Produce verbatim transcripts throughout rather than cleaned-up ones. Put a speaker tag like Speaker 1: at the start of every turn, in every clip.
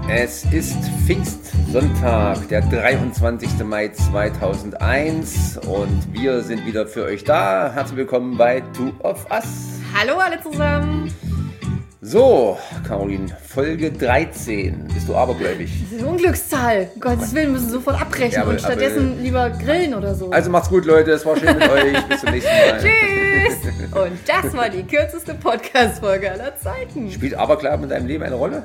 Speaker 1: Es ist Pfingstsonntag, der dreiundzwanzigster Mai zweitausendeins und wir sind wieder für euch da. Herzlich willkommen bei Two of Us.
Speaker 2: Hallo alle zusammen.
Speaker 1: So, Caroline, Folge dreizehn. Bist du abergläubig?
Speaker 2: Das ist eine Unglückszahl. Um Gottes Willen, müssen sofort abbrechen ja, aber, und stattdessen aber, lieber grillen oder so.
Speaker 1: Also macht's gut, Leute. Es war schön mit euch. Bis zum nächsten Mal.
Speaker 2: Tschüss. Und das war die kürzeste Podcast-Folge aller Zeiten.
Speaker 1: Spielt Aberglauben in deinem Leben eine Rolle?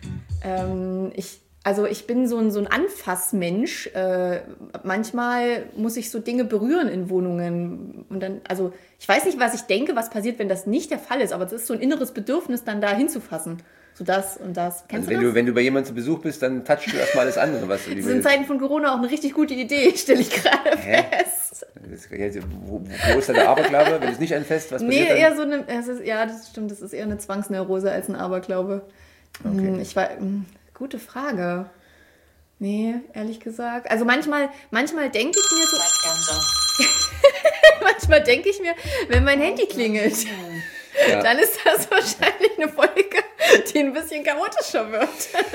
Speaker 2: Ähm, ich, also ich bin so ein, so ein Anfassmensch. Äh, manchmal muss ich so Dinge berühren in Wohnungen. Und dann, also ich weiß nicht, was ich denke, was passiert, wenn das nicht der Fall ist. Aber es ist so ein inneres Bedürfnis, dann da hinzufassen. So das und das. Kennst
Speaker 1: also
Speaker 2: du
Speaker 1: wenn
Speaker 2: das?
Speaker 1: Du, wenn du bei jemandem zu Besuch bist, dann touchst du erstmal alles andere, was du
Speaker 2: Das ist in Zeiten von Corona auch eine richtig gute Idee, stelle ich gerade
Speaker 1: Hä?
Speaker 2: fest.
Speaker 1: Wo, wo ist dein Aberglaube? Wenn es nicht ein Fest, was passiert
Speaker 2: Nee,
Speaker 1: dann?
Speaker 2: eher so eine, es ist, ja, das stimmt, das ist eher eine Zwangsneurose als ein Aberglaube.
Speaker 1: Okay.
Speaker 2: Ich war, gute Frage. Nee, ehrlich gesagt. Also manchmal, manchmal denke ich mir so... manchmal denke ich mir, wenn mein Handy klingelt, ja. dann ist das wahrscheinlich eine Folge, die ein bisschen chaotischer wird.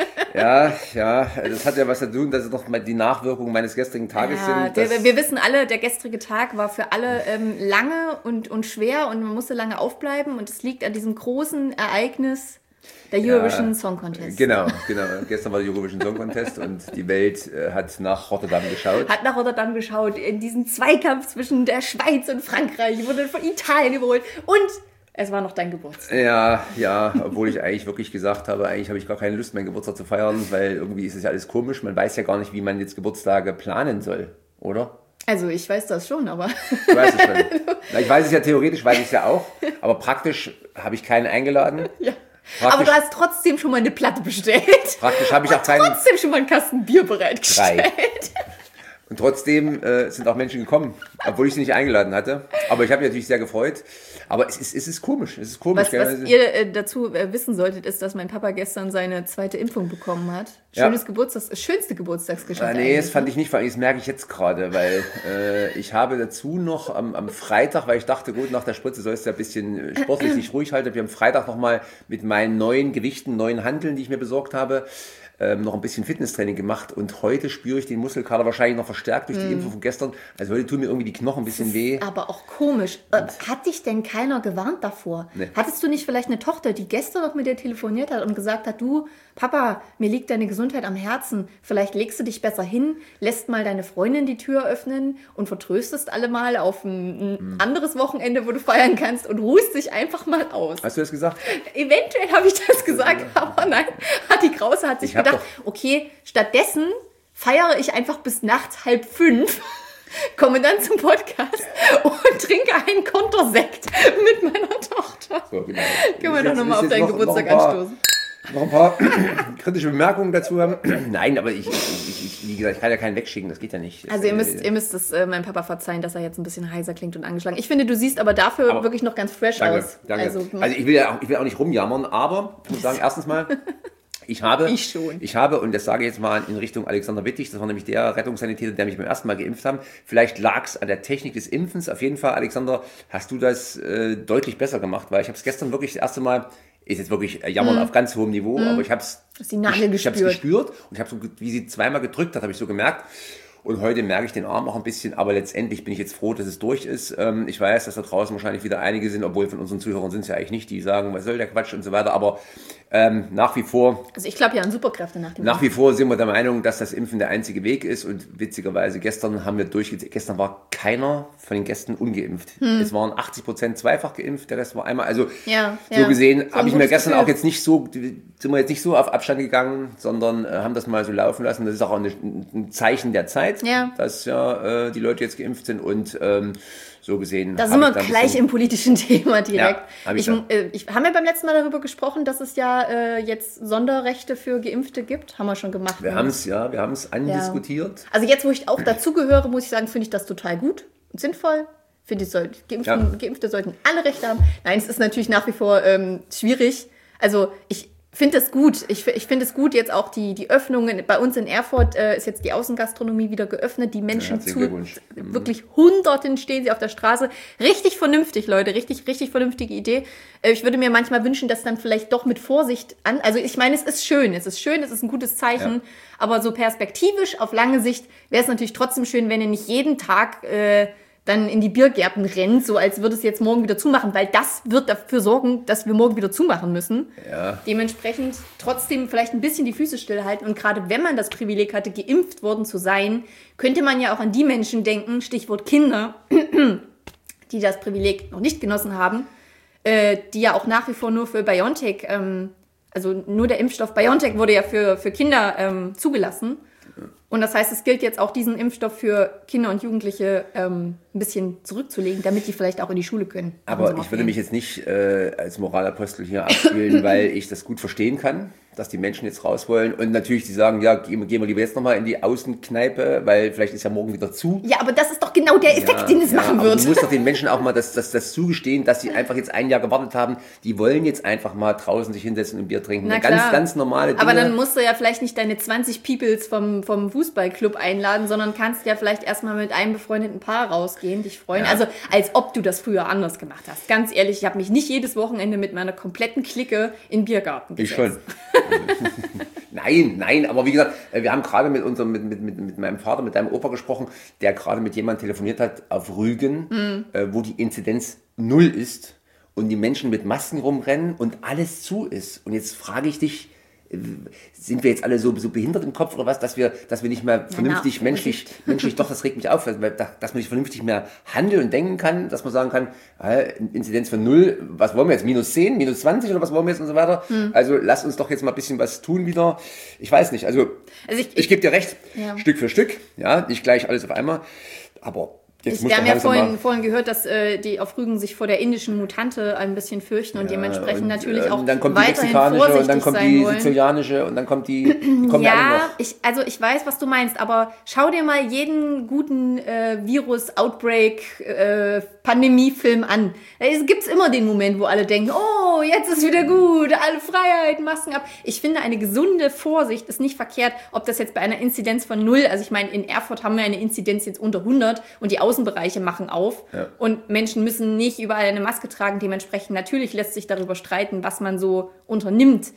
Speaker 1: Ja, ja, das hat ja was zu tun, dass es noch mal die Nachwirkungen meines gestrigen Tages
Speaker 2: ja,
Speaker 1: sind.
Speaker 2: Der, wir wissen alle, der gestrige Tag war für alle ähm, lange und, und schwer und man musste lange aufbleiben und es liegt an diesem großen Ereignis der Eurovision ja, Song Contest.
Speaker 1: Genau, genau. Gestern war der Eurovision Song Contest und die Welt äh, hat nach Rotterdam geschaut.
Speaker 2: Hat nach Rotterdam geschaut, in diesen Zweikampf zwischen der Schweiz und Frankreich, wurde von Italien überholt und es war noch dein Geburtstag.
Speaker 1: Ja, ja, obwohl ich eigentlich wirklich gesagt habe, eigentlich habe ich gar keine Lust, meinen Geburtstag zu feiern, weil irgendwie ist es ja alles komisch. Man weiß ja gar nicht, wie man jetzt Geburtstage planen soll, oder?
Speaker 2: Also ich weiß das schon, aber...
Speaker 1: Du weißt es schon. Na, ich weiß es ja theoretisch, weiß ich es ja auch, aber praktisch habe ich keinen eingeladen.
Speaker 2: Ja. Aber du hast trotzdem schon mal eine Platte bestellt.
Speaker 1: Praktisch habe ich
Speaker 2: und
Speaker 1: auch keinen...
Speaker 2: trotzdem schon mal einen Kasten Bier bereitgestellt.
Speaker 1: Drei. Und trotzdem äh, sind auch Menschen gekommen, obwohl ich sie nicht eingeladen hatte. Aber ich habe mich natürlich sehr gefreut. Aber es ist, es ist komisch. Es ist komisch.
Speaker 2: Was, was ihr äh, dazu äh, wissen solltet, ist, dass mein Papa gestern seine zweite Impfung bekommen hat. Schönes
Speaker 1: ja.
Speaker 2: Geburtstags, schönste Geburtstagsgeschenk.
Speaker 1: Ah, nee, das fand ich nicht, das merke ich jetzt gerade, weil äh, ich habe dazu noch am, am Freitag, weil ich dachte, gut, nach der Spritze sollst du ja ein bisschen sportlich sich ruhig halten. Wir haben am Freitag nochmal mit meinen neuen Gewichten, neuen Hanteln, die ich mir besorgt habe, Ähm, noch ein bisschen Fitnesstraining gemacht und heute spüre ich den Muskelkater wahrscheinlich noch verstärkt durch die mm. Impfung von gestern. Also heute tun mir irgendwie die Knochen ein bisschen weh.
Speaker 2: Aber auch komisch. Äh, hat dich denn keiner gewarnt davor? Nee. Hattest du nicht vielleicht eine Tochter, die gestern noch mit dir telefoniert hat und gesagt hat, du, Papa, mir liegt deine Gesundheit am Herzen. Vielleicht legst du dich besser hin, lässt mal deine Freundin die Tür öffnen und vertröstest alle mal auf ein, ein mm. anderes Wochenende, wo du feiern kannst und ruhst dich einfach mal aus.
Speaker 1: Hast du das gesagt?
Speaker 2: Eventuell habe ich das gesagt, ja. aber nein, hat die Krause hat sich gedacht, okay, stattdessen feiere ich einfach bis nachts halb fünf, komme dann zum Podcast und trinke einen Kontersekt mit meiner Tochter. So, genau. Können wir doch nochmal auf deinen Geburtstag noch anstoßen.
Speaker 1: Noch ein paar kritische Bemerkungen dazu haben. Nein, aber ich, ich, ich, wie gesagt, ich kann ja keinen wegschicken, das geht ja nicht.
Speaker 2: Also ihr müsst, ihr müsst es äh, meinem Papa verzeihen, dass er jetzt ein bisschen heiser klingt und angeschlagen. Ich finde, du siehst aber dafür aber wirklich noch ganz fresh
Speaker 1: danke,
Speaker 2: aus.
Speaker 1: Danke.
Speaker 2: Also,
Speaker 1: also ich will ja auch, ich will auch nicht rumjammern, aber ich muss sagen, erstens mal, Ich habe,
Speaker 2: ich, schon.
Speaker 1: ich habe, und das sage ich jetzt mal in Richtung Alexander Wittig, das war nämlich der Rettungssanitäter, der mich beim ersten Mal geimpft hat. Vielleicht lag es an der Technik des Impfens. Auf jeden Fall, Alexander, hast du das äh, deutlich besser gemacht, weil ich habe es gestern wirklich das erste Mal, ist jetzt wirklich Jammern mm. auf ganz hohem Niveau, mm. aber ich habe es
Speaker 2: ich,
Speaker 1: ich hab's gespürt und ich habe so, wie sie zweimal gedrückt hat, habe ich so gemerkt. Und heute merke ich den Arm auch ein bisschen, aber letztendlich bin ich jetzt froh, dass es durch ist. Ich weiß, dass da draußen wahrscheinlich wieder einige sind, obwohl von unseren Zuhörern sind es ja eigentlich nicht, die sagen, was soll der Quatsch und so weiter, aber ähm, nach wie vor...
Speaker 2: Also ich glaube ja an Superkräfte nach dem
Speaker 1: Nach wie vor sind wir der Meinung, dass das Impfen der einzige Weg ist und witzigerweise gestern haben wir durchgezählt, gestern war keiner von den Gästen ungeimpft. Hm. Es waren achtzig Prozent zweifach geimpft, der Rest war einmal, also
Speaker 2: ja,
Speaker 1: so
Speaker 2: ja.
Speaker 1: gesehen
Speaker 2: so
Speaker 1: habe ich mir gestern
Speaker 2: Gefühl.
Speaker 1: auch jetzt nicht so, sind wir jetzt nicht so auf Abstand gegangen, sondern äh, haben das mal so laufen lassen. Das ist auch eine, ein Zeichen der Zeit,
Speaker 2: ja.
Speaker 1: dass ja äh, die Leute jetzt geimpft sind und ähm, so gesehen.
Speaker 2: Da sind wir gleich im politischen Thema direkt.
Speaker 1: Ja, hab ich
Speaker 2: ich, äh, ich, haben wir beim letzten Mal darüber gesprochen, dass es ja äh, jetzt Sonderrechte für Geimpfte gibt? Haben wir schon gemacht.
Speaker 1: Wir haben es, ja, wir haben es andiskutiert.
Speaker 2: Ja. Also jetzt, wo ich auch dazugehöre, muss ich sagen, finde ich das total gut und sinnvoll. Finde ich, soll, Geimpfte, ja. Geimpfte sollten alle Rechte haben. Nein, es ist natürlich nach wie vor ähm, schwierig. Also ich finde es gut. Ich, ich finde es gut, jetzt auch die, die Öffnungen. Bei uns in Erfurt äh, ist jetzt die Außengastronomie wieder geöffnet. Die Menschen
Speaker 1: ja,
Speaker 2: zu, wirklich Hunderten stehen sie auf der Straße. Richtig vernünftig, Leute. Richtig, richtig vernünftige Idee. Äh, ich würde mir manchmal wünschen, dass dann vielleicht doch mit Vorsicht an... Also ich meine, es ist schön. Es ist schön, es ist ein gutes Zeichen. Ja. Aber so perspektivisch, auf lange Sicht, wäre es natürlich trotzdem schön, wenn ihr nicht jeden Tag... Äh, dann in die Biergärten rennt, so als würde es jetzt morgen wieder zumachen, weil das wird dafür sorgen, dass wir morgen wieder zumachen müssen.
Speaker 1: Ja.
Speaker 2: Dementsprechend trotzdem vielleicht ein bisschen die Füße stillhalten und gerade wenn man das Privileg hatte, geimpft worden zu sein, könnte man ja auch an die Menschen denken, Stichwort Kinder, die das Privileg noch nicht genossen haben, äh, die ja auch nach wie vor nur für BioNTech, ähm, also nur der Impfstoff BioNTech wurde ja für, für Kinder ähm, zugelassen. Und das heißt, es gilt jetzt auch, diesen Impfstoff für Kinder und Jugendliche ähm, ein bisschen zurückzulegen, damit die vielleicht auch in die Schule können.
Speaker 1: Aber ich würde mich jetzt nicht äh, als Moralapostel hier abspielen, weil ich das gut verstehen kann, dass die Menschen jetzt raus wollen. Und natürlich, die sagen, ja, gehen, gehen wir lieber jetzt nochmal in die Außenkneipe, weil vielleicht ist ja morgen wieder zu.
Speaker 2: Ja, aber das ist doch genau der Effekt, ja, den es ja, machen wird.
Speaker 1: Du musst doch den Menschen auch mal das, das, das zugestehen, dass sie einfach jetzt ein Jahr gewartet haben. Die wollen jetzt einfach mal draußen sich hinsetzen und Bier trinken.
Speaker 2: Na
Speaker 1: ganz,
Speaker 2: klar.
Speaker 1: ganz normale Dinge.
Speaker 2: Aber dann musst du ja vielleicht nicht deine zwanzig Peoples vom, vom Fußballclub einladen, sondern kannst ja vielleicht erstmal mit einem befreundeten Paar rausgehen, dich freuen. Ja. Also als ob du das früher anders gemacht hast. Ganz ehrlich, ich habe mich nicht jedes Wochenende mit meiner kompletten Clique in den Biergarten gesetzt.
Speaker 1: Ich schon. Nein, nein, aber wie gesagt, wir haben gerade mit unserem, mit, mit, mit, mit meinem Vater, mit deinem Opa gesprochen, der gerade mit jemandem telefoniert hat auf Rügen, mhm. äh, wo die Inzidenz null ist und die Menschen mit Masken rumrennen und alles zu ist. Und jetzt frage ich dich, sind wir jetzt alle so, so behindert im Kopf oder was, dass wir, dass wir nicht mehr vernünftig, ja, menschlich, menschlich, doch, das regt mich auf, dass man nicht vernünftig mehr handeln und denken kann, dass man sagen kann, Inzidenz von null, was wollen wir jetzt, minus zehn, minus zwanzig oder was wollen wir jetzt und so weiter. Hm. Also lass uns doch jetzt mal ein bisschen was tun wieder. Ich weiß nicht, also, also ich, ich, ich gebe dir recht, ja. Stück für Stück, ja, nicht gleich alles auf einmal, aber
Speaker 2: Ich, wir haben ja vorhin, vorhin gehört, dass äh, die auf Rügen sich vor der indischen Mutante ein bisschen fürchten und ja, dementsprechend und, natürlich äh, auch
Speaker 1: dann kommt die
Speaker 2: weiterhin
Speaker 1: mexikanische
Speaker 2: vorsichtig
Speaker 1: und dann kommt die
Speaker 2: wollen.
Speaker 1: sizilianische und dann kommt die, die kommen
Speaker 2: ja,
Speaker 1: alle noch.
Speaker 2: Ich, also ich weiß, was du meinst, aber schau dir mal jeden guten äh, Virus-Outbreak-Pandemie-Film äh, an. Es gibt immer den Moment, wo alle denken, oh, jetzt ist wieder gut, alle Freiheit, Masken ab. Ich finde, eine gesunde Vorsicht ist nicht verkehrt, ob das jetzt bei einer Inzidenz von null, also ich meine, in Erfurt haben wir eine Inzidenz jetzt unter hundert und die Außenbereiche machen auf ja. und Menschen müssen nicht überall eine Maske tragen. Dementsprechend natürlich lässt sich darüber streiten, was man so unternimmt.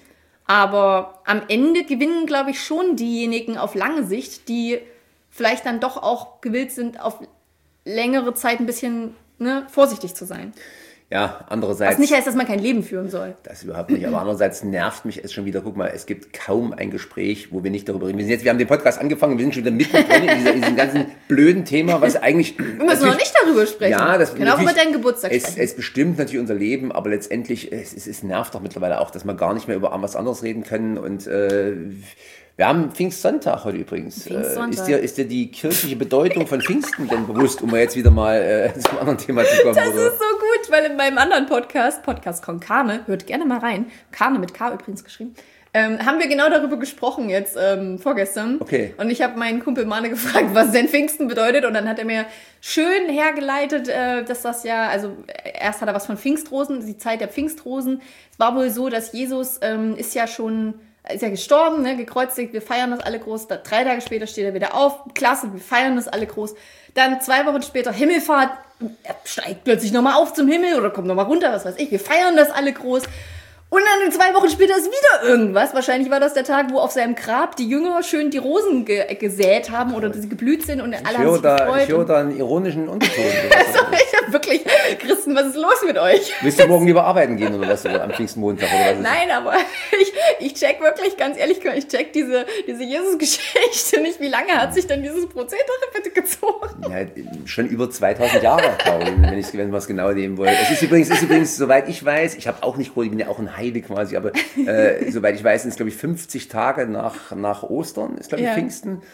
Speaker 2: Aber am Ende gewinnen, glaube ich, schon diejenigen auf lange Sicht, die vielleicht dann doch auch gewillt sind, auf längere Zeit ein bisschen ne, vorsichtig zu sein.
Speaker 1: Ja, andererseits...
Speaker 2: Was nicht heißt, dass man kein Leben führen soll.
Speaker 1: Das überhaupt nicht, aber andererseits nervt mich es schon wieder. Guck mal, es gibt kaum ein Gespräch, wo wir nicht darüber reden. Wir, sind jetzt, wir haben den Podcast angefangen, wir sind schon wieder mittendrin in, dieser, in diesem ganzen blöden Thema, was eigentlich...
Speaker 2: Wir müssen noch nicht darüber sprechen.
Speaker 1: Ja, das
Speaker 2: wir können auch über deinen Geburtstag
Speaker 1: es,
Speaker 2: sprechen.
Speaker 1: Es bestimmt natürlich unser Leben, aber letztendlich, es, es, es nervt doch mittlerweile auch, dass wir gar nicht mehr über was anderes reden können und... Äh, Wir haben Pfingstsonntag heute übrigens. Pfingstsonntag. Ist dir, ist dir die kirchliche Bedeutung von Pfingsten denn bewusst, um mal jetzt wieder mal äh, zum anderen Thema zu kommen?
Speaker 2: Das oder? Ist so gut, weil in meinem anderen Podcast, Podcast von Karne, hört gerne mal rein, Karne mit K übrigens geschrieben, ähm, haben wir genau darüber gesprochen jetzt ähm, vorgestern.
Speaker 1: Okay.
Speaker 2: Und ich habe meinen Kumpel Mane gefragt, was denn Pfingsten bedeutet. Und dann hat er mir schön hergeleitet, äh, dass das ja, also erst hat er was von Pfingstrosen, die Zeit der Pfingstrosen. Es war wohl so, dass Jesus ähm, ist ja schon... ist ja gestorben, ne, gekreuzigt, wir feiern das alle groß. Da, drei Tage später steht er wieder auf, klasse, wir feiern das alle groß. Dann zwei Wochen später Himmelfahrt, er steigt plötzlich nochmal auf zum Himmel oder kommt nochmal runter, was weiß ich, wir feiern das alle groß. Und dann zwei Wochen später ist wieder irgendwas. Wahrscheinlich war das der Tag, wo auf seinem Grab die Jünger schön die Rosen ge- gesät haben oder sie geblüht sind und alle ich haben sich
Speaker 1: da,
Speaker 2: gefreut.
Speaker 1: Ich höre da einen ironischen Unterton.
Speaker 2: Also, ich habe wirklich, Christen, was ist los mit euch?
Speaker 1: Willst du morgen lieber arbeiten gehen oder was, oder am Pfingstmontag oder was? Ist
Speaker 2: Nein, das? Aber ich, ich check wirklich, ganz ehrlich, ich check diese, diese Jesus-Geschichte nicht. Wie lange hat sich denn dieses Prozedere bitte gezogen?
Speaker 1: Ja, schon über zweitausend Jahre, wenn ich wenn es genau nehmen wollte. Es ist übrigens, ist übrigens, soweit ich weiß, ich habe auch nicht, ich bin ja auch ein Heide quasi, aber äh, soweit ich weiß, sind es, glaube ich, fünfzig Tage nach, nach Ostern, ist, glaube ich, ja. Pfingsten.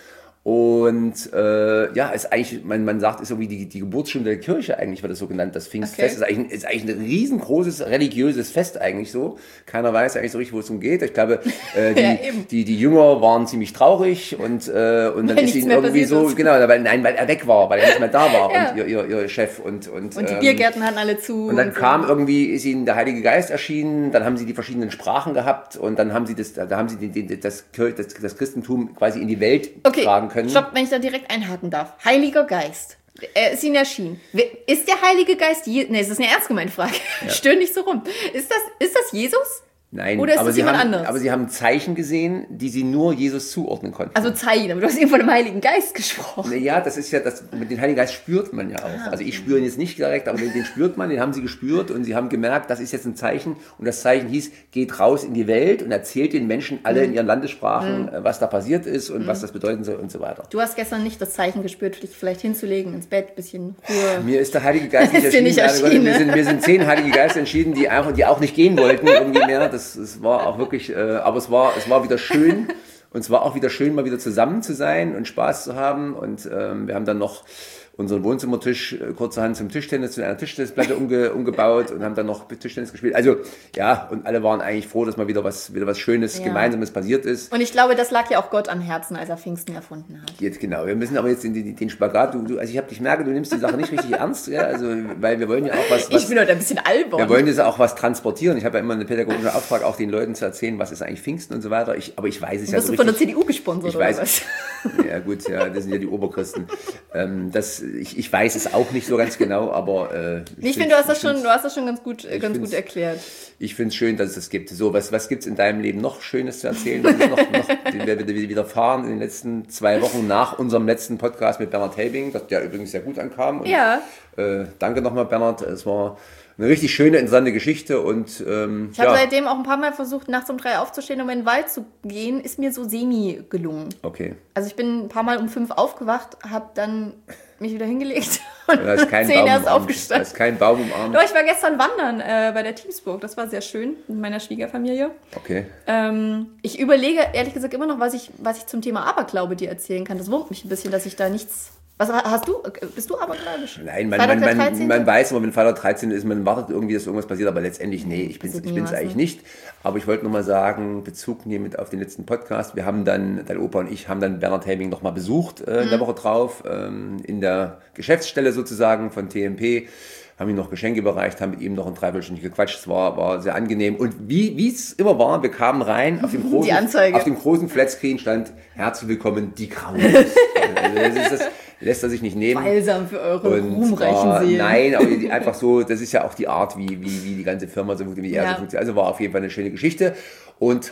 Speaker 1: Und äh, ja, ist eigentlich, man, man sagt, ist irgendwie die, die Geburtsstunde der Kirche eigentlich, wird das so genannt, das Pfingstfest. Okay. Ist, eigentlich, ist eigentlich ein riesengroßes religiöses Fest eigentlich so. Keiner weiß eigentlich so richtig, wo es umgeht. Ich glaube, äh, die, ja, die, die Jünger waren ziemlich traurig und, äh, und dann weil ist ihnen irgendwie so, ist. genau, weil, nein, weil er weg war, weil er nicht mehr da war ja. und ihr, ihr, ihr Chef und und,
Speaker 2: und die ähm, Biergärten hatten alle zu.
Speaker 1: Und dann und kam so. irgendwie, ist ihnen der Heilige Geist erschienen, dann haben sie die verschiedenen Sprachen gehabt und dann haben sie das, da haben sie den, den, das, das, das Christentum quasi in die Welt
Speaker 2: okay.
Speaker 1: tragen können.
Speaker 2: Stopp, wenn ich da direkt einhaken darf. Heiliger Geist. Er ist ihnen erschienen. Ist der Heilige Geist, Je- ne, das ist eine ernst gemeinte Frage. Ja. Stöhn nicht so rum. Ist das, ist das Jesus?
Speaker 1: Nein,
Speaker 2: oder ist
Speaker 1: aber,
Speaker 2: das
Speaker 1: sie
Speaker 2: jemand
Speaker 1: haben,
Speaker 2: anderes?
Speaker 1: aber sie haben Zeichen gesehen, die sie nur Jesus zuordnen konnten.
Speaker 2: Also Zeichen, aber du hast eben von dem Heiligen Geist gesprochen.
Speaker 1: Ja, das ist ja, das, mit dem Heiligen Geist spürt man ja auch. Ah, also ich spüre ihn jetzt nicht direkt, aber den, den spürt man, den haben sie gespürt und sie haben gemerkt, das ist jetzt ein Zeichen und das Zeichen hieß, geht raus in die Welt und erzählt den Menschen alle mhm. in ihren Landessprachen, mhm. was da passiert ist und mhm. was das bedeuten soll und so weiter.
Speaker 2: Du hast gestern nicht das Zeichen gespürt, dich vielleicht hinzulegen, ins Bett, ein bisschen Ruhe.
Speaker 1: Mir ist der Heilige Geist nicht erschienen.
Speaker 2: Nicht erschienen.
Speaker 1: Mir sind, mir sind zehn Heilige Geister entschieden, die auch, die auch nicht gehen wollten irgendwie mehr. Das, das war auch wirklich, äh, aber es war, es war wieder schön und es war auch wieder schön, mal wieder zusammen zu sein und Spaß zu haben und ähm, wir haben dann noch unseren Wohnzimmertisch äh, kurzerhand zum Tischtennis, zu einer Tischtennisplatte umge, umgebaut und haben dann noch Tischtennis gespielt. Also ja, und alle waren eigentlich froh, dass mal wieder was, wieder was Schönes, ja. Gemeinsames passiert ist.
Speaker 2: Und ich glaube, das lag ja auch Gott am Herzen, als er Pfingsten erfunden hat.
Speaker 1: Jetzt genau, wir müssen aber jetzt den, den, den Spagat, du, du, also ich habe dich merke, du nimmst die Sache nicht richtig ernst, ja, also, weil wir wollen ja auch was, was...
Speaker 2: Ich bin heute ein bisschen albern.
Speaker 1: Wir wollen jetzt auch was transportieren. Ich habe ja immer einen pädagogischen Auftrag, auch den Leuten zu erzählen, was ist eigentlich Pfingsten und so weiter. Ich, aber ich weiß es ja so richtig.
Speaker 2: Wirst du von der C D U gesponsert
Speaker 1: ich
Speaker 2: oder
Speaker 1: weiß,
Speaker 2: was?
Speaker 1: Ja gut, ja, das sind ja die Oberchristen. ähm, das, ich, ich weiß es auch nicht so ganz genau, aber äh,
Speaker 2: ich, ich finde, du hast das schon, du hast das schon ganz gut, ganz gut erklärt.
Speaker 1: Ich finde es schön, dass es das gibt. So, was, was gibt es in deinem Leben noch Schönes zu erzählen? Was ist noch, noch den wir wieder widerfahren in den letzten zwei Wochen nach unserem letzten Podcast mit Bernhard Helbing, der übrigens sehr gut ankam. Und,
Speaker 2: ja.
Speaker 1: Äh, danke nochmal, Bernhard. Es war eine richtig schöne, interessante Geschichte und ähm,
Speaker 2: ich habe
Speaker 1: ja.
Speaker 2: seitdem auch ein paar Mal versucht, nachts um drei aufzustehen, um in den Wald zu gehen. Ist mir so semi gelungen.
Speaker 1: Okay.
Speaker 2: Also ich bin ein paar Mal um fünf aufgewacht, habe dann mich wieder hingelegt und
Speaker 1: da ist kein
Speaker 2: zehn
Speaker 1: Baum
Speaker 2: erst
Speaker 1: umarmt.
Speaker 2: aufgestanden.
Speaker 1: Da ist kein Baum umarmt.
Speaker 2: Doch, ich war gestern wandern äh, bei der Teamsburg. Das war sehr schön mit meiner Schwiegerfamilie.
Speaker 1: Okay.
Speaker 2: Ähm, ich überlege ehrlich gesagt immer noch, was ich, was ich zum Thema Aberglaube dir erzählen kann. Das wurmt mich ein bisschen, dass ich da nichts... Was hast du? Bist du abergläubisch?
Speaker 1: Nein, man, man, man, man weiß immer, wenn Freitag dreizehn ist, man wartet irgendwie, dass irgendwas passiert, aber letztendlich, nee, ich bin es eigentlich nicht. Aber ich wollte nochmal sagen, Bezug nehmend auf den letzten Podcast, wir haben dann, dein Opa und ich haben dann Bernhard Helbing nochmal besucht äh, in der Woche drauf, ähm, in der Geschäftsstelle sozusagen von T M P, haben ihm noch Geschenke überreicht, haben mit ihm noch ein Dreiviertelstündchen gequatscht, es war, war sehr angenehm. Und wie es immer war, wir kamen rein, auf dem großen, auf dem großen Flatscreen stand, herzlich willkommen, die Krause. Also das ist das, lässt er sich nicht nehmen.
Speaker 2: Balsam für eure ruhmreichen Seelen.
Speaker 1: Nein, aber die, einfach so, das ist ja auch die Art, wie, wie, wie die ganze Firma so funktioniert, wie er
Speaker 2: ja.
Speaker 1: so funktioniert. Also war auf jeden Fall eine schöne Geschichte. Und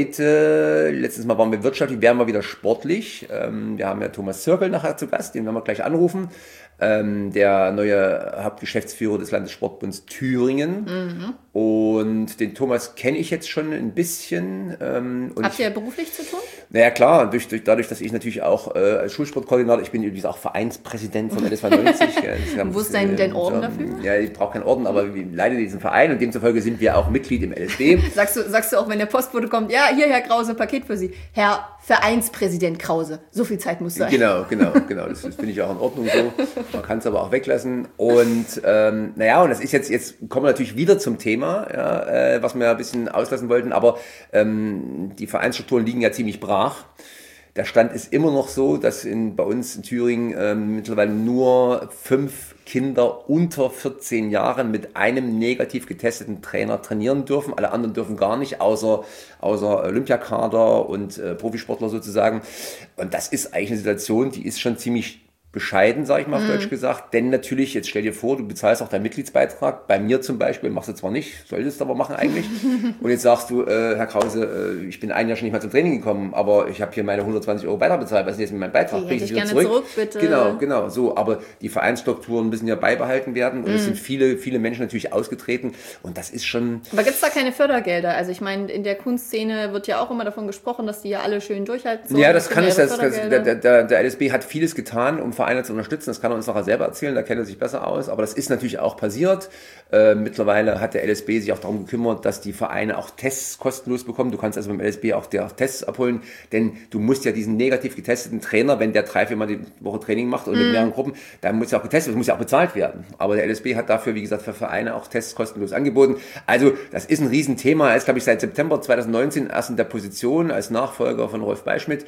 Speaker 1: heute, letztes Mal waren wir wirtschaftlich, werden wir wieder sportlich. Ähm, wir haben ja Thomas Zirkel nachher zu Gast, den werden wir gleich anrufen. Ähm, der neue Hauptgeschäftsführer des Landessportbunds Thüringen. Mhm. Und den Thomas kenne ich jetzt schon ein bisschen. Ähm, und
Speaker 2: Habt ihr beruflich zu tun?
Speaker 1: Naja, klar, durch, durch, dadurch, dass ich natürlich auch äh, als Schulsportkoordinator, ich bin übrigens auch Vereinspräsident von L S V neunzig. Ja,
Speaker 2: wo ist dein, dein Orden
Speaker 1: so,
Speaker 2: dafür?
Speaker 1: Ja, ich brauche keinen Orden, aber ich leite diesen Verein und demzufolge sind wir auch Mitglied im L S B.
Speaker 2: sagst, du, sagst du auch, wenn der Postbote kommt, ja, hier, Herr Krause, Paket für Sie. Herr Vereinspräsident Krause, so viel Zeit muss sein.
Speaker 1: Genau, genau, genau, das, das finde ich auch in Ordnung so. Man kann es aber auch weglassen. Und ähm, naja, und das ist jetzt, jetzt kommen wir natürlich wieder zum Thema, ja, äh, was wir ja ein bisschen auslassen wollten, aber ähm, die Vereinsstrukturen liegen ja ziemlich brach. Der Stand ist immer noch so, dass in, bei uns in Thüringen ähm, mittlerweile nur fünf Kinder unter vierzehn Jahren mit einem negativ getesteten Trainer trainieren dürfen. Alle anderen dürfen gar nicht, außer, außer Olympiakader und äh, Profisportler sozusagen. Und das ist eigentlich eine Situation, die ist schon ziemlich bescheiden, sage ich mal auf mhm. Deutsch gesagt, denn natürlich, jetzt stell dir vor, du bezahlst auch deinen Mitgliedsbeitrag, bei mir zum Beispiel, machst du zwar nicht, solltest aber machen eigentlich, und jetzt sagst du, äh, Herr Krause, äh, ich bin ein Jahr schon nicht mal zum Training gekommen, aber ich habe hier meine hundertzweißig Euro Beitrag bezahlt, was ist jetzt mit meinem Beitrag?
Speaker 2: Kriege ich wieder
Speaker 1: zurück?
Speaker 2: zurück, bitte.
Speaker 1: Genau, genau, so, aber die Vereinsstrukturen müssen ja beibehalten werden und mhm. es sind viele, viele Menschen natürlich ausgetreten und das ist schon...
Speaker 2: Aber gibt es da keine Fördergelder? Also ich meine, in der Kunstszene wird ja auch immer davon gesprochen, dass die ja alle schön durchhalten sollen.
Speaker 1: Ja, das kann es, das, das, der, der, der L S B hat vieles getan, um Vereine zu unterstützen. Das kann er uns nachher selber erzählen, da kennt er sich besser aus. Aber das ist natürlich auch passiert. Äh, mittlerweile hat der L S B sich auch darum gekümmert, dass die Vereine auch Tests kostenlos bekommen. Du kannst also beim L S B auch der Tests abholen, denn du musst ja diesen negativ getesteten Trainer, wenn der drei, viermal die Woche Training macht und mm. mit mehreren Gruppen, dann muss ja auch getestet, das muss ja auch bezahlt werden. Aber der L S B hat dafür, wie gesagt, für Vereine auch Tests kostenlos angeboten. Also das ist ein Riesenthema. Er ist, glaube ich, seit September zwanzig neunzehn erst in der Position als Nachfolger von Rolf Beischmidt.